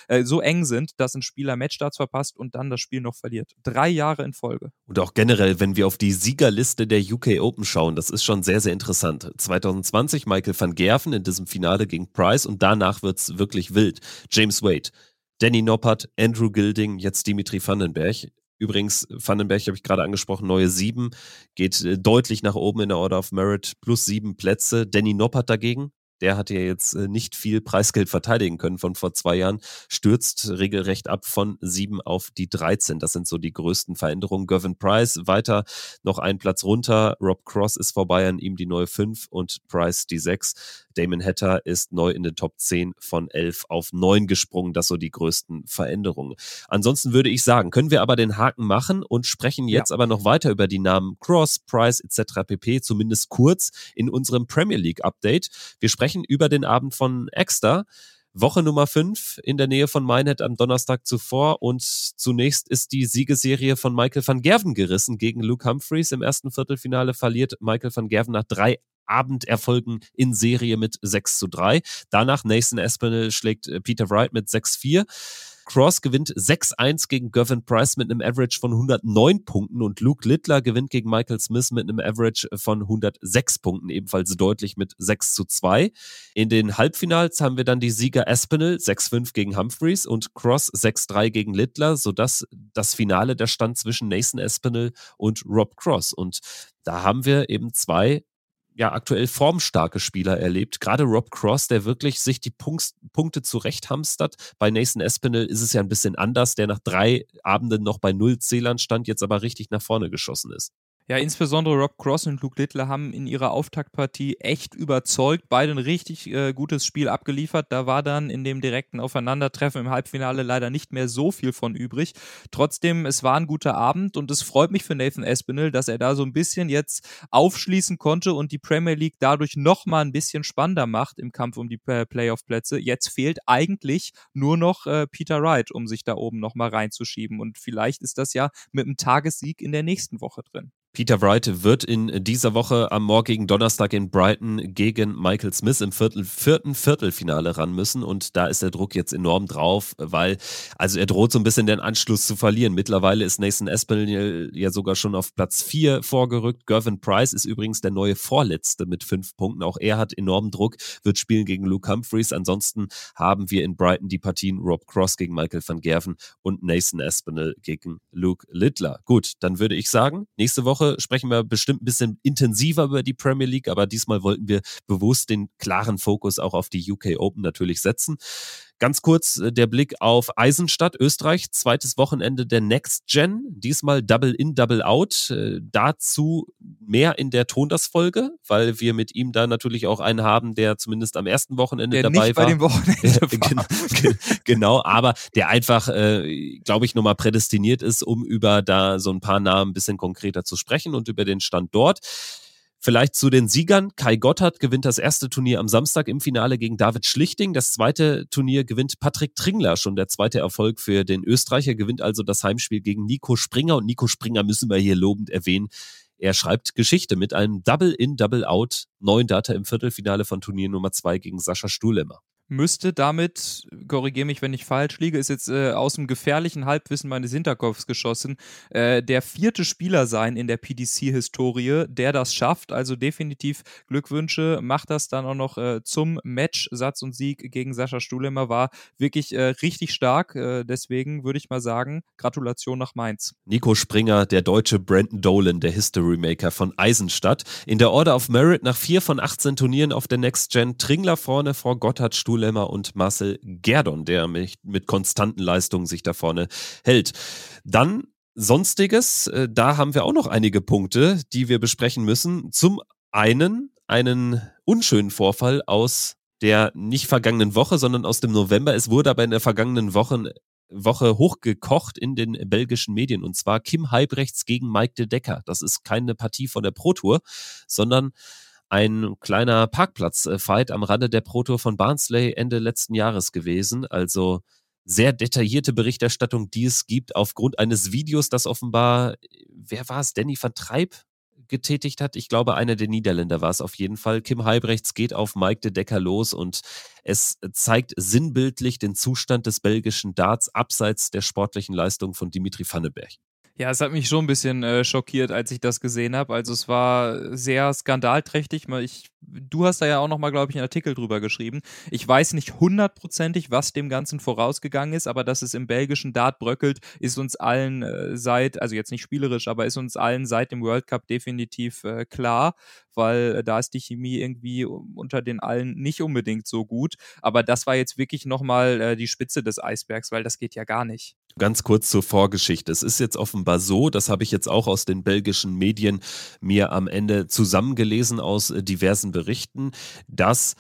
sind, dass ein Spieler Matchstarts verpasst und dann das Spiel noch verliert. 3 Jahre in Folge. Und auch generell, wenn wir auf die Siegerliste der UK Open schauen, das ist schon sehr, sehr interessant. 2020 Michael van Gerven in diesem Finale gegen Price und danach wird es wirklich wild. James Wade, Danny Noppert, Andrew Gilding, jetzt Dimitri Vandenberg. Übrigens, Vandenberg habe ich gerade angesprochen, neue 7, geht deutlich nach oben in der Order of Merit, plus 7 Plätze. Danny Noppert dagegen, der hat ja jetzt nicht viel Preisgeld verteidigen können von vor 2 Jahren, stürzt regelrecht ab von 7 auf die 13. Das sind so die größten Veränderungen. Gervin Price weiter noch einen Platz runter. Rob Cross ist vorbei, an ihm die neue 5 und Price die 6. Damon Hatter ist neu in den Top 10 von 11 auf 9 gesprungen. Das so die größten Veränderungen. Ansonsten würde ich sagen, können wir aber den Haken machen und sprechen jetzt aber noch weiter über die Namen Cross, Price etc. pp. Zumindest kurz in unserem Premier League Update. Wir sprechen über den Abend von Exeter. Woche Nummer 5 in der Nähe von Minehead am Donnerstag zuvor und zunächst ist die Siegesserie von Michael van Gerven gerissen gegen Luke Humphreys. Im ersten Viertelfinale verliert Michael van Gerven nach 3 Abenderfolgen in Serie mit 6:3. Danach Nathan Aspinall schlägt Peter Wright mit 6:4. Cross gewinnt 6:1 gegen Gervin Price mit einem Average von 109 Punkten und Luke Littler gewinnt gegen Michael Smith mit einem Average von 106 Punkten, ebenfalls deutlich mit 6:2. In den Halbfinals haben wir dann die Sieger Aspinall 6:5 gegen Humphreys und Cross 6:3 gegen Littler, sodass das Finale der stand zwischen Nathan Aspinall und Rob Cross. Und da haben wir eben 2 aktuell formstarke Spieler erlebt. Gerade Rob Cross, der wirklich sich die Punkte zurechthamstert. Bei Nathan Aspinall ist es ja ein bisschen anders, der nach 3 Abenden noch bei 0 Zählern stand, jetzt aber richtig nach vorne geschossen ist. Ja, insbesondere Rob Cross und Luke Littler haben in ihrer Auftaktpartie echt überzeugt, beide ein richtig gutes Spiel abgeliefert. Da war dann in dem direkten Aufeinandertreffen im Halbfinale leider nicht mehr so viel von übrig. Trotzdem, es war ein guter Abend und es freut mich für Nathan Aspinall, dass er da so ein bisschen jetzt aufschließen konnte und die Premier League dadurch nochmal ein bisschen spannender macht im Kampf um die Playoff-Plätze. Jetzt fehlt eigentlich nur noch Peter Wright, um sich da oben nochmal reinzuschieben und vielleicht ist das ja mit einem Tagessieg in der nächsten Woche drin. Peter Wright wird in dieser Woche am morgigen Donnerstag in Brighton gegen Michael Smith im vierten Viertelfinale ran müssen und da ist der Druck jetzt enorm drauf, weil also er droht so ein bisschen den Anschluss zu verlieren. Mittlerweile ist Nathan Aspinall ja sogar schon auf Platz 4 vorgerückt. Gervin Price ist übrigens der neue Vorletzte mit 5 Punkten. Auch er hat enormen Druck, wird spielen gegen Luke Humphreys. Ansonsten haben wir in Brighton die Partien Rob Cross gegen Michael van Gerven und Nathan Aspinall gegen Luke Littler. Gut, dann würde ich sagen, nächste Woche sprechen wir bestimmt ein bisschen intensiver über die Premier League, aber diesmal wollten wir bewusst den klaren Fokus auch auf die UK Open natürlich setzen. Ganz kurz der Blick auf Eisenstadt, Österreich, zweites Wochenende der Next Gen, diesmal Double in, Double out. Dazu mehr in der Tondas-Folge, weil wir mit ihm da natürlich auch einen haben, der zumindest am ersten Wochenende der dabei nicht war. Bei dem Wochenende war. Genau, aber der einfach, glaube ich, nochmal prädestiniert ist, um über da so ein paar Namen ein bisschen konkreter zu sprechen und über den Stand dort. Vielleicht zu den Siegern. Kai Gotthard gewinnt das erste Turnier am Samstag im Finale gegen David Schlichting. Das zweite Turnier gewinnt Patrick Tringler, schon der zweite Erfolg für den Österreicher, gewinnt also das Heimspiel gegen Nico Springer. Und Nico Springer müssen wir hier lobend erwähnen. Er schreibt Geschichte mit einem Double in, Double out. 9 Data im Viertelfinale von Turnier Nummer 2 gegen Sascha Stuhlemmer. Müsste damit, korrigiere mich, wenn ich falsch liege, ist jetzt aus dem gefährlichen Halbwissen meines Hinterkopfs geschossen, der 4. Spieler sein in der PDC-Historie, der das schafft. Also definitiv Glückwünsche, macht das dann auch noch zum Match. Satz und Sieg gegen Sascha Stuhlemmer war wirklich richtig stark. Deswegen würde ich mal sagen, Gratulation nach Mainz. Nico Springer, der deutsche Brandon Dolan, der History Maker von Eisenstadt. In der Order of Merit nach 4 von 18 Turnieren auf der Next Gen. Tringler vorne vor Gotthard, Stuhlemmer und Marcel Gerdon, der mit konstanten Leistungen sich da vorne hält. Dann Sonstiges, da haben wir auch noch einige Punkte, die wir besprechen müssen. Zum einen unschönen Vorfall aus der nicht vergangenen Woche, sondern aus dem November. Es wurde aber in der vergangenen Woche hochgekocht in den belgischen Medien und zwar Kim Huybrechts gegen Mike de Decker. Das ist keine Partie von der Pro Tour, sondern ein kleiner Parkplatz-Fight am Rande der Pro Tour von Barnsley Ende letzten Jahres gewesen. Also sehr detaillierte Berichterstattung, die es gibt aufgrund eines Videos, das offenbar, wer war es, Danny van Trijp getätigt hat. Ich glaube, einer der Niederländer war es auf jeden Fall. Kim Huybrechts geht auf Mike de Decker los und es zeigt sinnbildlich den Zustand des belgischen Darts abseits der sportlichen Leistung von Dimitri Van den Berg. Ja, es hat mich schon ein bisschen schockiert, als ich das gesehen habe. Also es war sehr skandalträchtig. Du hast da ja auch nochmal, glaube ich, einen Artikel drüber geschrieben. Ich weiß nicht hundertprozentig, was dem Ganzen vorausgegangen ist, aber dass es im belgischen Dart bröckelt, ist uns allen also jetzt nicht spielerisch, aber ist uns allen seit dem World Cup definitiv klar, weil da ist die Chemie irgendwie unter den allen nicht unbedingt so gut. Aber das war jetzt wirklich nochmal die Spitze des Eisbergs, weil das geht ja gar nicht. Ganz kurz zur Vorgeschichte. Es ist jetzt offenbar so, das habe ich jetzt auch aus den belgischen Medien mir am Ende zusammengelesen aus diversen Berichten, dass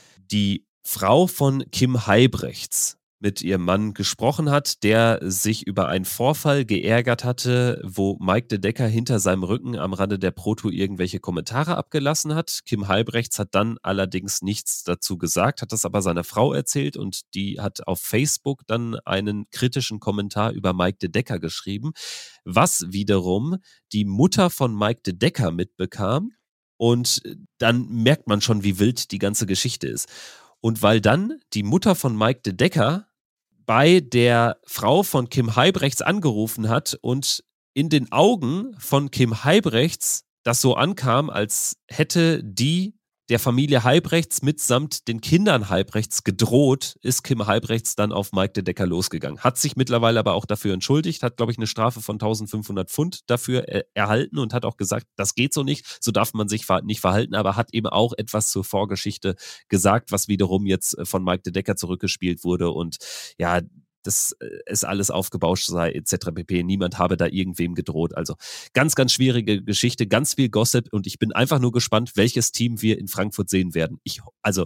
die Frau von Kim Huybrechts mit ihrem Mann gesprochen hat, der sich über einen Vorfall geärgert hatte, wo Mike de Decker hinter seinem Rücken am Rande der Pro Tour irgendwelche Kommentare abgelassen hat. Kim Huybrechts hat dann allerdings nichts dazu gesagt, hat das aber seiner Frau erzählt und die hat auf Facebook dann einen kritischen Kommentar über Mike de Decker geschrieben, was wiederum die Mutter von Mike de Decker mitbekam und dann merkt man schon, wie wild die ganze Geschichte ist. Und weil dann die Mutter von Mike de Decker bei der Frau von Kim Huybrechts angerufen hat und in den Augen von Kim Huybrechts das so ankam, als hätte die der Familie Huybrechts mitsamt den Kindern Huybrechts gedroht, ist Kim Huybrechts dann auf Mike de Decker losgegangen. Hat sich mittlerweile aber auch dafür entschuldigt, hat, glaube ich, eine Strafe von 1500 Pfund dafür erhalten und hat auch gesagt, das geht so nicht, so darf man sich nicht verhalten, aber hat eben auch etwas zur Vorgeschichte gesagt, was wiederum jetzt von Mike de Decker zurückgespielt wurde und ja, dass es alles aufgebauscht sei, etc. pp. Niemand habe da irgendwem gedroht. Also ganz, ganz schwierige Geschichte, ganz viel Gossip und ich bin einfach nur gespannt, welches Team wir in Frankfurt sehen werden. Ich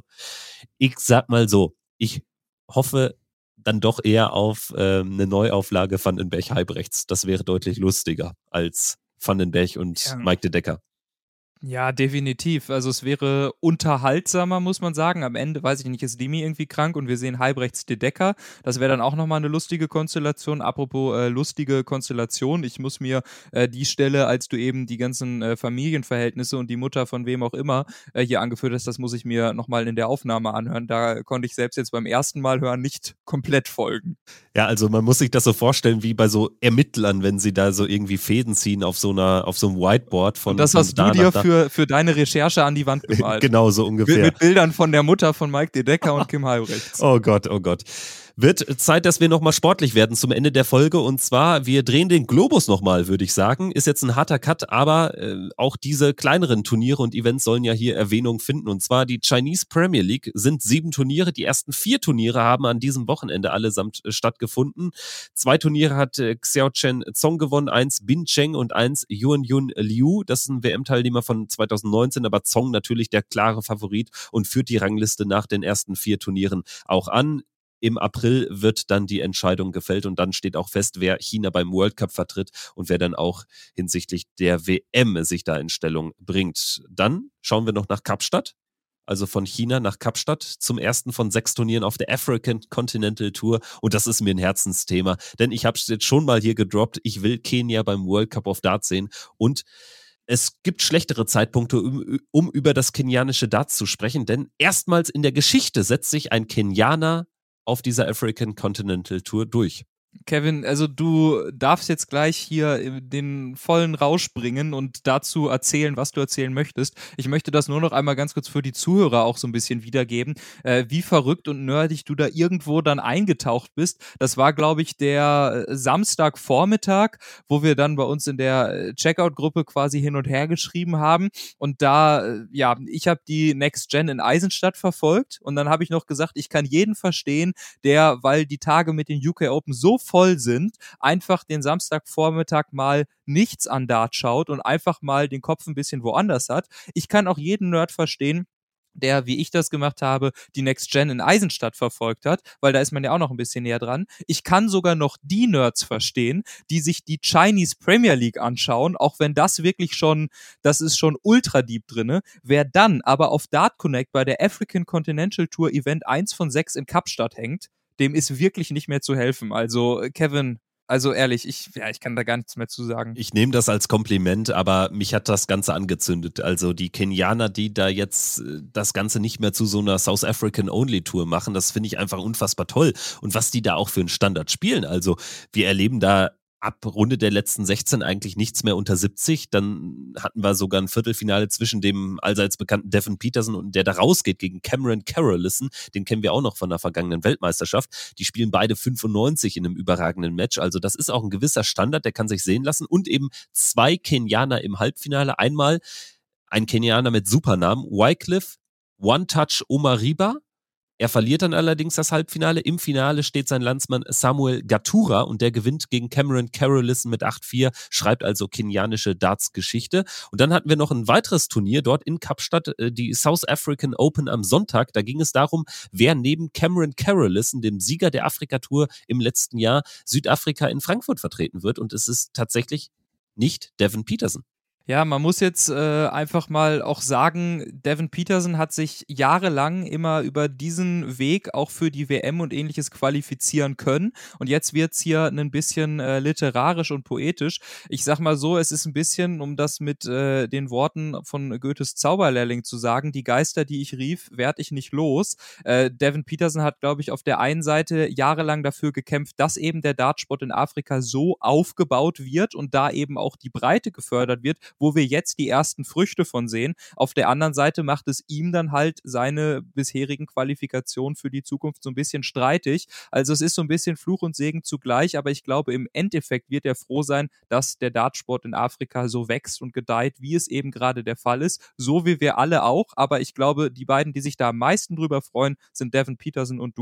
sag mal so, ich hoffe dann doch eher auf eine Neuauflage Van den Berg-Halbrechts. Das wäre deutlich lustiger als Van den Berg und Ja. Mike de Decker. Ja, definitiv. Also es wäre unterhaltsamer, muss man sagen. Am Ende, weiß ich nicht, ist Demi irgendwie krank und wir sehen Halbrechts de Decker. Das wäre dann auch nochmal eine lustige Konstellation. Apropos lustige Konstellation, ich muss mir die Stelle, als du eben die ganzen Familienverhältnisse und die Mutter von wem auch immer hier angeführt hast, das muss ich mir nochmal in der Aufnahme anhören. Da konnte ich selbst jetzt beim ersten Mal hören nicht komplett folgen. Ja, also man muss sich das so vorstellen wie bei so Ermittlern, wenn sie da so irgendwie Fäden ziehen auf so einem Whiteboard von. Und das hast du dir für deine Recherche an die Wand gemalt. Genau, so ungefähr. Mit Bildern von der Mutter von Mike de Decker und Kim Halbrechts. Oh Gott, oh Gott. Wird Zeit, dass wir nochmal sportlich werden zum Ende der Folge. Und zwar, wir drehen den Globus nochmal, würde ich sagen. Ist jetzt ein harter Cut, aber auch diese kleineren Turniere und Events sollen ja hier Erwähnung finden. Und zwar die Chinese Premier League sind 7 Turniere. Die ersten 4 Turniere haben an diesem Wochenende allesamt stattgefunden. 2 Turniere hat Xiao Chen Zong gewonnen, 1 Bin Cheng und 1 Yuan Yun Liu. Das ist ein WM-Teilnehmer von 2019, aber Zong natürlich der klare Favorit und führt die Rangliste nach den ersten 4 Turnieren auch an. Im April wird dann die Entscheidung gefällt und dann steht auch fest, wer China beim World Cup vertritt und wer dann auch hinsichtlich der WM sich da in Stellung bringt. Dann schauen wir noch nach Kapstadt, also von China nach Kapstadt zum ersten von 6 Turnieren auf der African Continental Tour und das ist mir ein Herzensthema, denn ich habe es jetzt schon mal hier gedroppt, ich will Kenia beim World Cup of Darts sehen und es gibt schlechtere Zeitpunkte, um über das kenianische Darts zu sprechen, denn erstmals in der Geschichte setzt sich ein Kenianer auf dieser African Continental Tour durch. Kevin, also du darfst jetzt gleich hier den vollen Rausch bringen und dazu erzählen, was du erzählen möchtest. Ich möchte das nur noch einmal ganz kurz für die Zuhörer auch so ein bisschen wiedergeben, wie verrückt und nerdig du da irgendwo dann eingetaucht bist. Das war, glaube ich, der Samstagvormittag, wo wir dann bei uns in der Checkout-Gruppe quasi hin und her geschrieben haben. Und da, ja, ich habe die Next Gen in Eisenstadt verfolgt und dann habe ich noch gesagt, ich kann jeden verstehen, der, weil die Tage mit den UK Open so voll sind, einfach den Samstagvormittag mal nichts an Dart schaut und einfach mal den Kopf ein bisschen woanders hat. Ich kann auch jeden Nerd verstehen, der, wie ich das gemacht habe, die Next Gen in Eisenstadt verfolgt hat, weil da ist man ja auch noch ein bisschen näher dran. Ich kann sogar noch die Nerds verstehen, die sich die Chinese Premier League anschauen, auch wenn das wirklich schon, das ist schon ultra deep drinne. Wer dann aber auf Dart Connect bei der African Continental Tour Event 1 von 6 in Kapstadt hängt, dem ist wirklich nicht mehr zu helfen. Also, Kevin, also ehrlich, ich kann da gar nichts mehr zu sagen. Ich nehme das als Kompliment, aber mich hat das Ganze angezündet. Also die Kenianer, die da jetzt das Ganze nicht mehr zu so einer South African Only Tour machen, das finde ich einfach unfassbar toll. Und was die da auch für einen Standard spielen. Also wir erleben da ab Runde der letzten 16 eigentlich nichts mehr unter 70. Dann hatten wir sogar ein Viertelfinale zwischen dem allseits bekannten Devin Peterson und der da rausgeht gegen Cameron Carrollison. Den kennen wir auch noch von der vergangenen Weltmeisterschaft. Die spielen beide 95 in einem überragenden Match. Also das ist auch ein gewisser Standard, der kann sich sehen lassen. Und eben 2 Kenianer im Halbfinale. Einmal ein Kenianer mit Supernamen, Wycliffe One Touch Omariba. Er verliert dann allerdings das Halbfinale. Im Finale steht sein Landsmann Samuel Gatura und der gewinnt gegen Cameron Carrollison mit 8-4, schreibt also kenianische Darts-Geschichte. Und dann hatten wir noch ein weiteres Turnier dort in Kapstadt, die South African Open am Sonntag. Da ging es darum, wer neben Cameron Carrollison, dem Sieger der Afrika-Tour im letzten Jahr, Südafrika in Frankfurt vertreten wird. Und es ist tatsächlich nicht Devin Peterson. Ja, man muss jetzt einfach mal auch sagen, Devin Peterson hat sich jahrelang immer über diesen Weg auch für die WM und ähnliches qualifizieren können. Und jetzt wird's hier ein bisschen literarisch und poetisch. Ich sag mal so, es ist ein bisschen, um das mit den Worten von Goethes Zauberlehrling zu sagen, die Geister, die ich rief, werd ich nicht los. Devin Peterson hat, glaube ich, auf der einen Seite jahrelang dafür gekämpft, dass eben der Dartsport in Afrika so aufgebaut wird und da eben auch die Breite gefördert wird, wo wir jetzt die ersten Früchte von sehen. Auf der anderen Seite macht es ihm dann halt seine bisherigen Qualifikationen für die Zukunft so ein bisschen streitig. Also es ist so ein bisschen Fluch und Segen zugleich, aber ich glaube, im Endeffekt wird er froh sein, dass der Dartsport in Afrika so wächst und gedeiht, wie es eben gerade der Fall ist. So wie wir alle auch, aber ich glaube, die beiden, die sich da am meisten drüber freuen, sind Devin Peterson und du.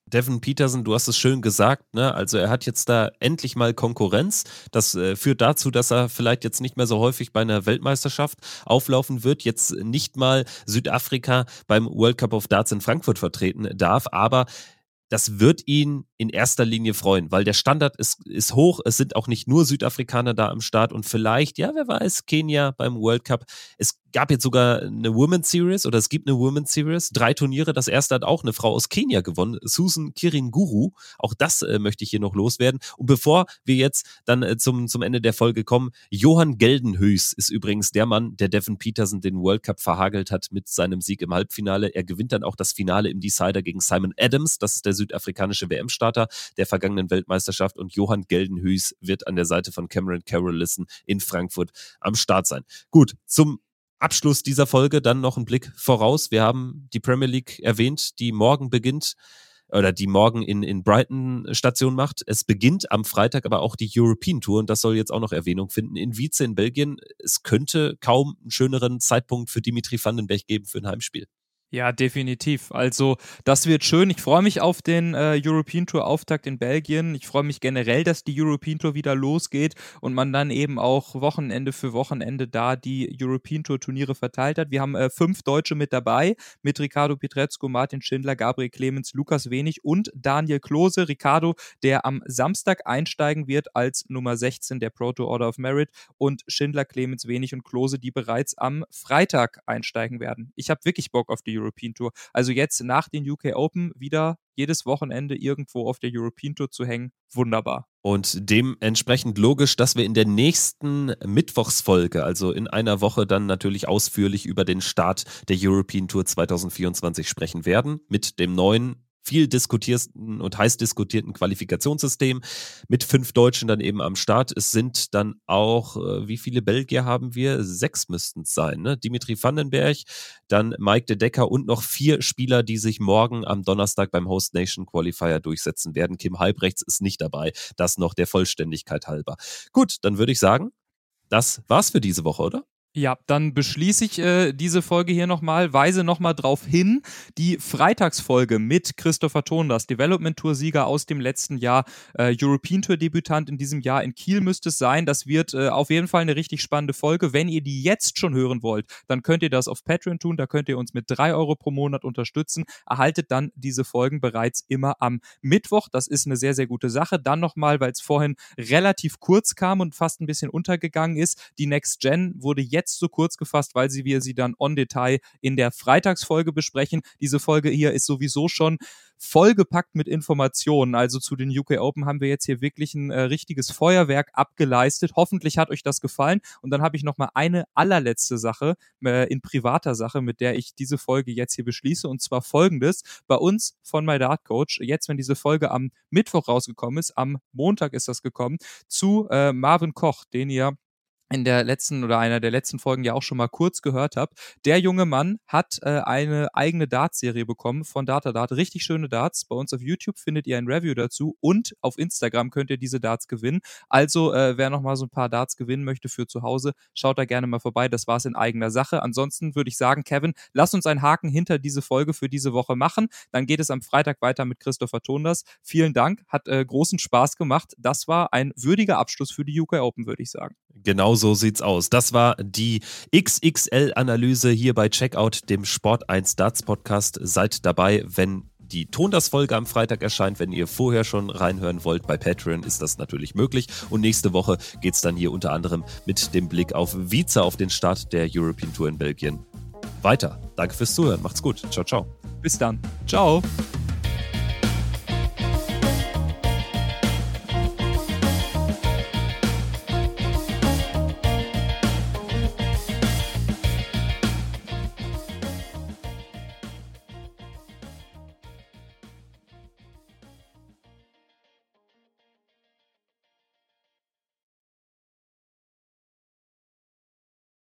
Devon Peterson, du hast es schön gesagt, ne? Also er hat jetzt da endlich mal Konkurrenz. Das führt dazu, dass er vielleicht jetzt nicht mehr so häufig bei einer Weltmeisterschaft auflaufen wird, jetzt nicht mal Südafrika beim World Cup of Darts in Frankfurt vertreten darf, aber das wird ihn in erster Linie freuen, weil der Standard ist hoch. Es sind auch nicht nur Südafrikaner da am Start und vielleicht, ja, wer weiß, Kenia beim World Cup. Es gab jetzt sogar eine Women's Series oder es gibt eine Women's Series. 3 Turniere. Das erste hat auch eine Frau aus Kenia gewonnen, Susan Kiringuru. Auch das möchte ich hier noch loswerden. Und bevor wir jetzt dann zum Ende der Folge kommen, Johan Geldenhuys ist übrigens der Mann, der Devon Peterson den World Cup verhagelt hat mit seinem Sieg im Halbfinale. Er gewinnt dann auch das Finale im Decider gegen Simon Adams. Das ist der südafrikanische WM-Starter der vergangenen Weltmeisterschaft und Johan Geldenhuys wird an der Seite von Cameron Carroll-Listen in Frankfurt am Start sein. Gut, zum Abschluss dieser Folge dann noch ein Blick voraus. Wir haben die Premier League erwähnt, die morgen beginnt oder die morgen in Brighton Station macht. Es beginnt am Freitag aber auch die European Tour und das soll jetzt auch noch Erwähnung finden in Wietze in Belgien. Es könnte kaum einen schöneren Zeitpunkt für Dimitri van den Berg geben für ein Heimspiel. Ja, definitiv. Also das wird schön. Ich freue mich auf den European Tour Auftakt in Belgien. Ich freue mich generell, dass die European Tour wieder losgeht und man dann eben auch Wochenende für Wochenende da die European Tour Turniere verteilt hat. Wir haben 5 Deutsche mit dabei, mit Riccardo Pietrezco, Martin Schindler, Gabriel Clemens, Lukas Wenig und Daniel Klose. Riccardo, der am Samstag einsteigen wird als Nummer 16 der Pro Tour Order of Merit und Schindler, Clemens, Wenig und Klose, die bereits am Freitag einsteigen werden. Ich habe wirklich Bock auf die European Tour. Also jetzt nach den UK Open wieder jedes Wochenende irgendwo auf der European Tour zu hängen. Wunderbar. Und dementsprechend logisch, dass wir in der nächsten Mittwochsfolge, also in einer Woche, dann natürlich ausführlich über den Start der European Tour 2024 sprechen werden. Mit dem neuen, viel diskutierten und heiß diskutierten Qualifikationssystem mit 5 Deutschen dann eben am Start. Es sind dann auch, wie viele Belgier haben wir? 6 müssten es sein, ne? Dimitri van den Berg, dann Mike de Decker und noch 4 Spieler, die sich morgen am Donnerstag beim Host Nation Qualifier durchsetzen werden. Kim Halbrechts ist nicht dabei, das noch der Vollständigkeit halber. Gut, dann würde ich sagen, das war's für diese Woche, oder? Ja, dann beschließe ich diese Folge hier nochmal, weise nochmal drauf hin, die Freitagsfolge mit Christopher Tondas, Development Tour Sieger aus dem letzten Jahr, European Tour Debütant in diesem Jahr in Kiel müsste es sein. Das wird auf jeden Fall eine richtig spannende Folge. Wenn ihr die jetzt schon hören wollt, dann könnt ihr das auf Patreon tun, da könnt ihr uns mit 3 Euro pro Monat unterstützen, erhaltet dann diese Folgen bereits immer am Mittwoch. Das ist eine sehr, sehr gute Sache. Dann nochmal, weil es vorhin relativ kurz kam und fast ein bisschen untergegangen ist, die Next Gen wurde jetzt so kurz gefasst, weil wir sie dann on Detail in der Freitagsfolge besprechen. Diese Folge hier ist sowieso schon vollgepackt mit Informationen. Also zu den UK Open haben wir jetzt hier wirklich ein richtiges Feuerwerk abgeleistet. Hoffentlich hat euch das gefallen. Und dann habe ich noch mal eine allerletzte Sache in privater Sache, mit der ich diese Folge jetzt hier beschließe. Und zwar folgendes. Bei uns von My Dart Coach, jetzt wenn diese Folge am Mittwoch rausgekommen ist, am Montag ist das gekommen, zu Marvin Koch, den ihr in der letzten oder einer der letzten Folgen ja auch schon mal kurz gehört habt. Der junge Mann hat eine eigene Darts-Serie bekommen von Datadart. Richtig schöne Darts. Bei uns auf YouTube findet ihr ein Review dazu und auf Instagram könnt ihr diese Darts gewinnen. Also wer noch mal so ein paar Darts gewinnen möchte für zu Hause, schaut da gerne mal vorbei. Das war's in eigener Sache. Ansonsten würde ich sagen, Kevin, lass uns einen Haken hinter diese Folge für diese Woche machen. Dann geht es am Freitag weiter mit Christopher Tondas. Vielen Dank, hat großen Spaß gemacht. Das war ein würdiger Abschluss für die UK Open, würde ich sagen. Genau so sieht's aus. Das war die XXL-Analyse hier bei Checkout, dem Sport 1 Darts Podcast. Seid dabei, wenn die Tondas-Folge am Freitag erscheint. Wenn ihr vorher schon reinhören wollt, bei Patreon ist das natürlich möglich. Und nächste Woche geht's dann hier unter anderem mit dem Blick auf Wietze, auf den Start der European Tour in Belgien weiter. Danke fürs Zuhören. Macht's gut. Ciao, ciao. Bis dann. Ciao.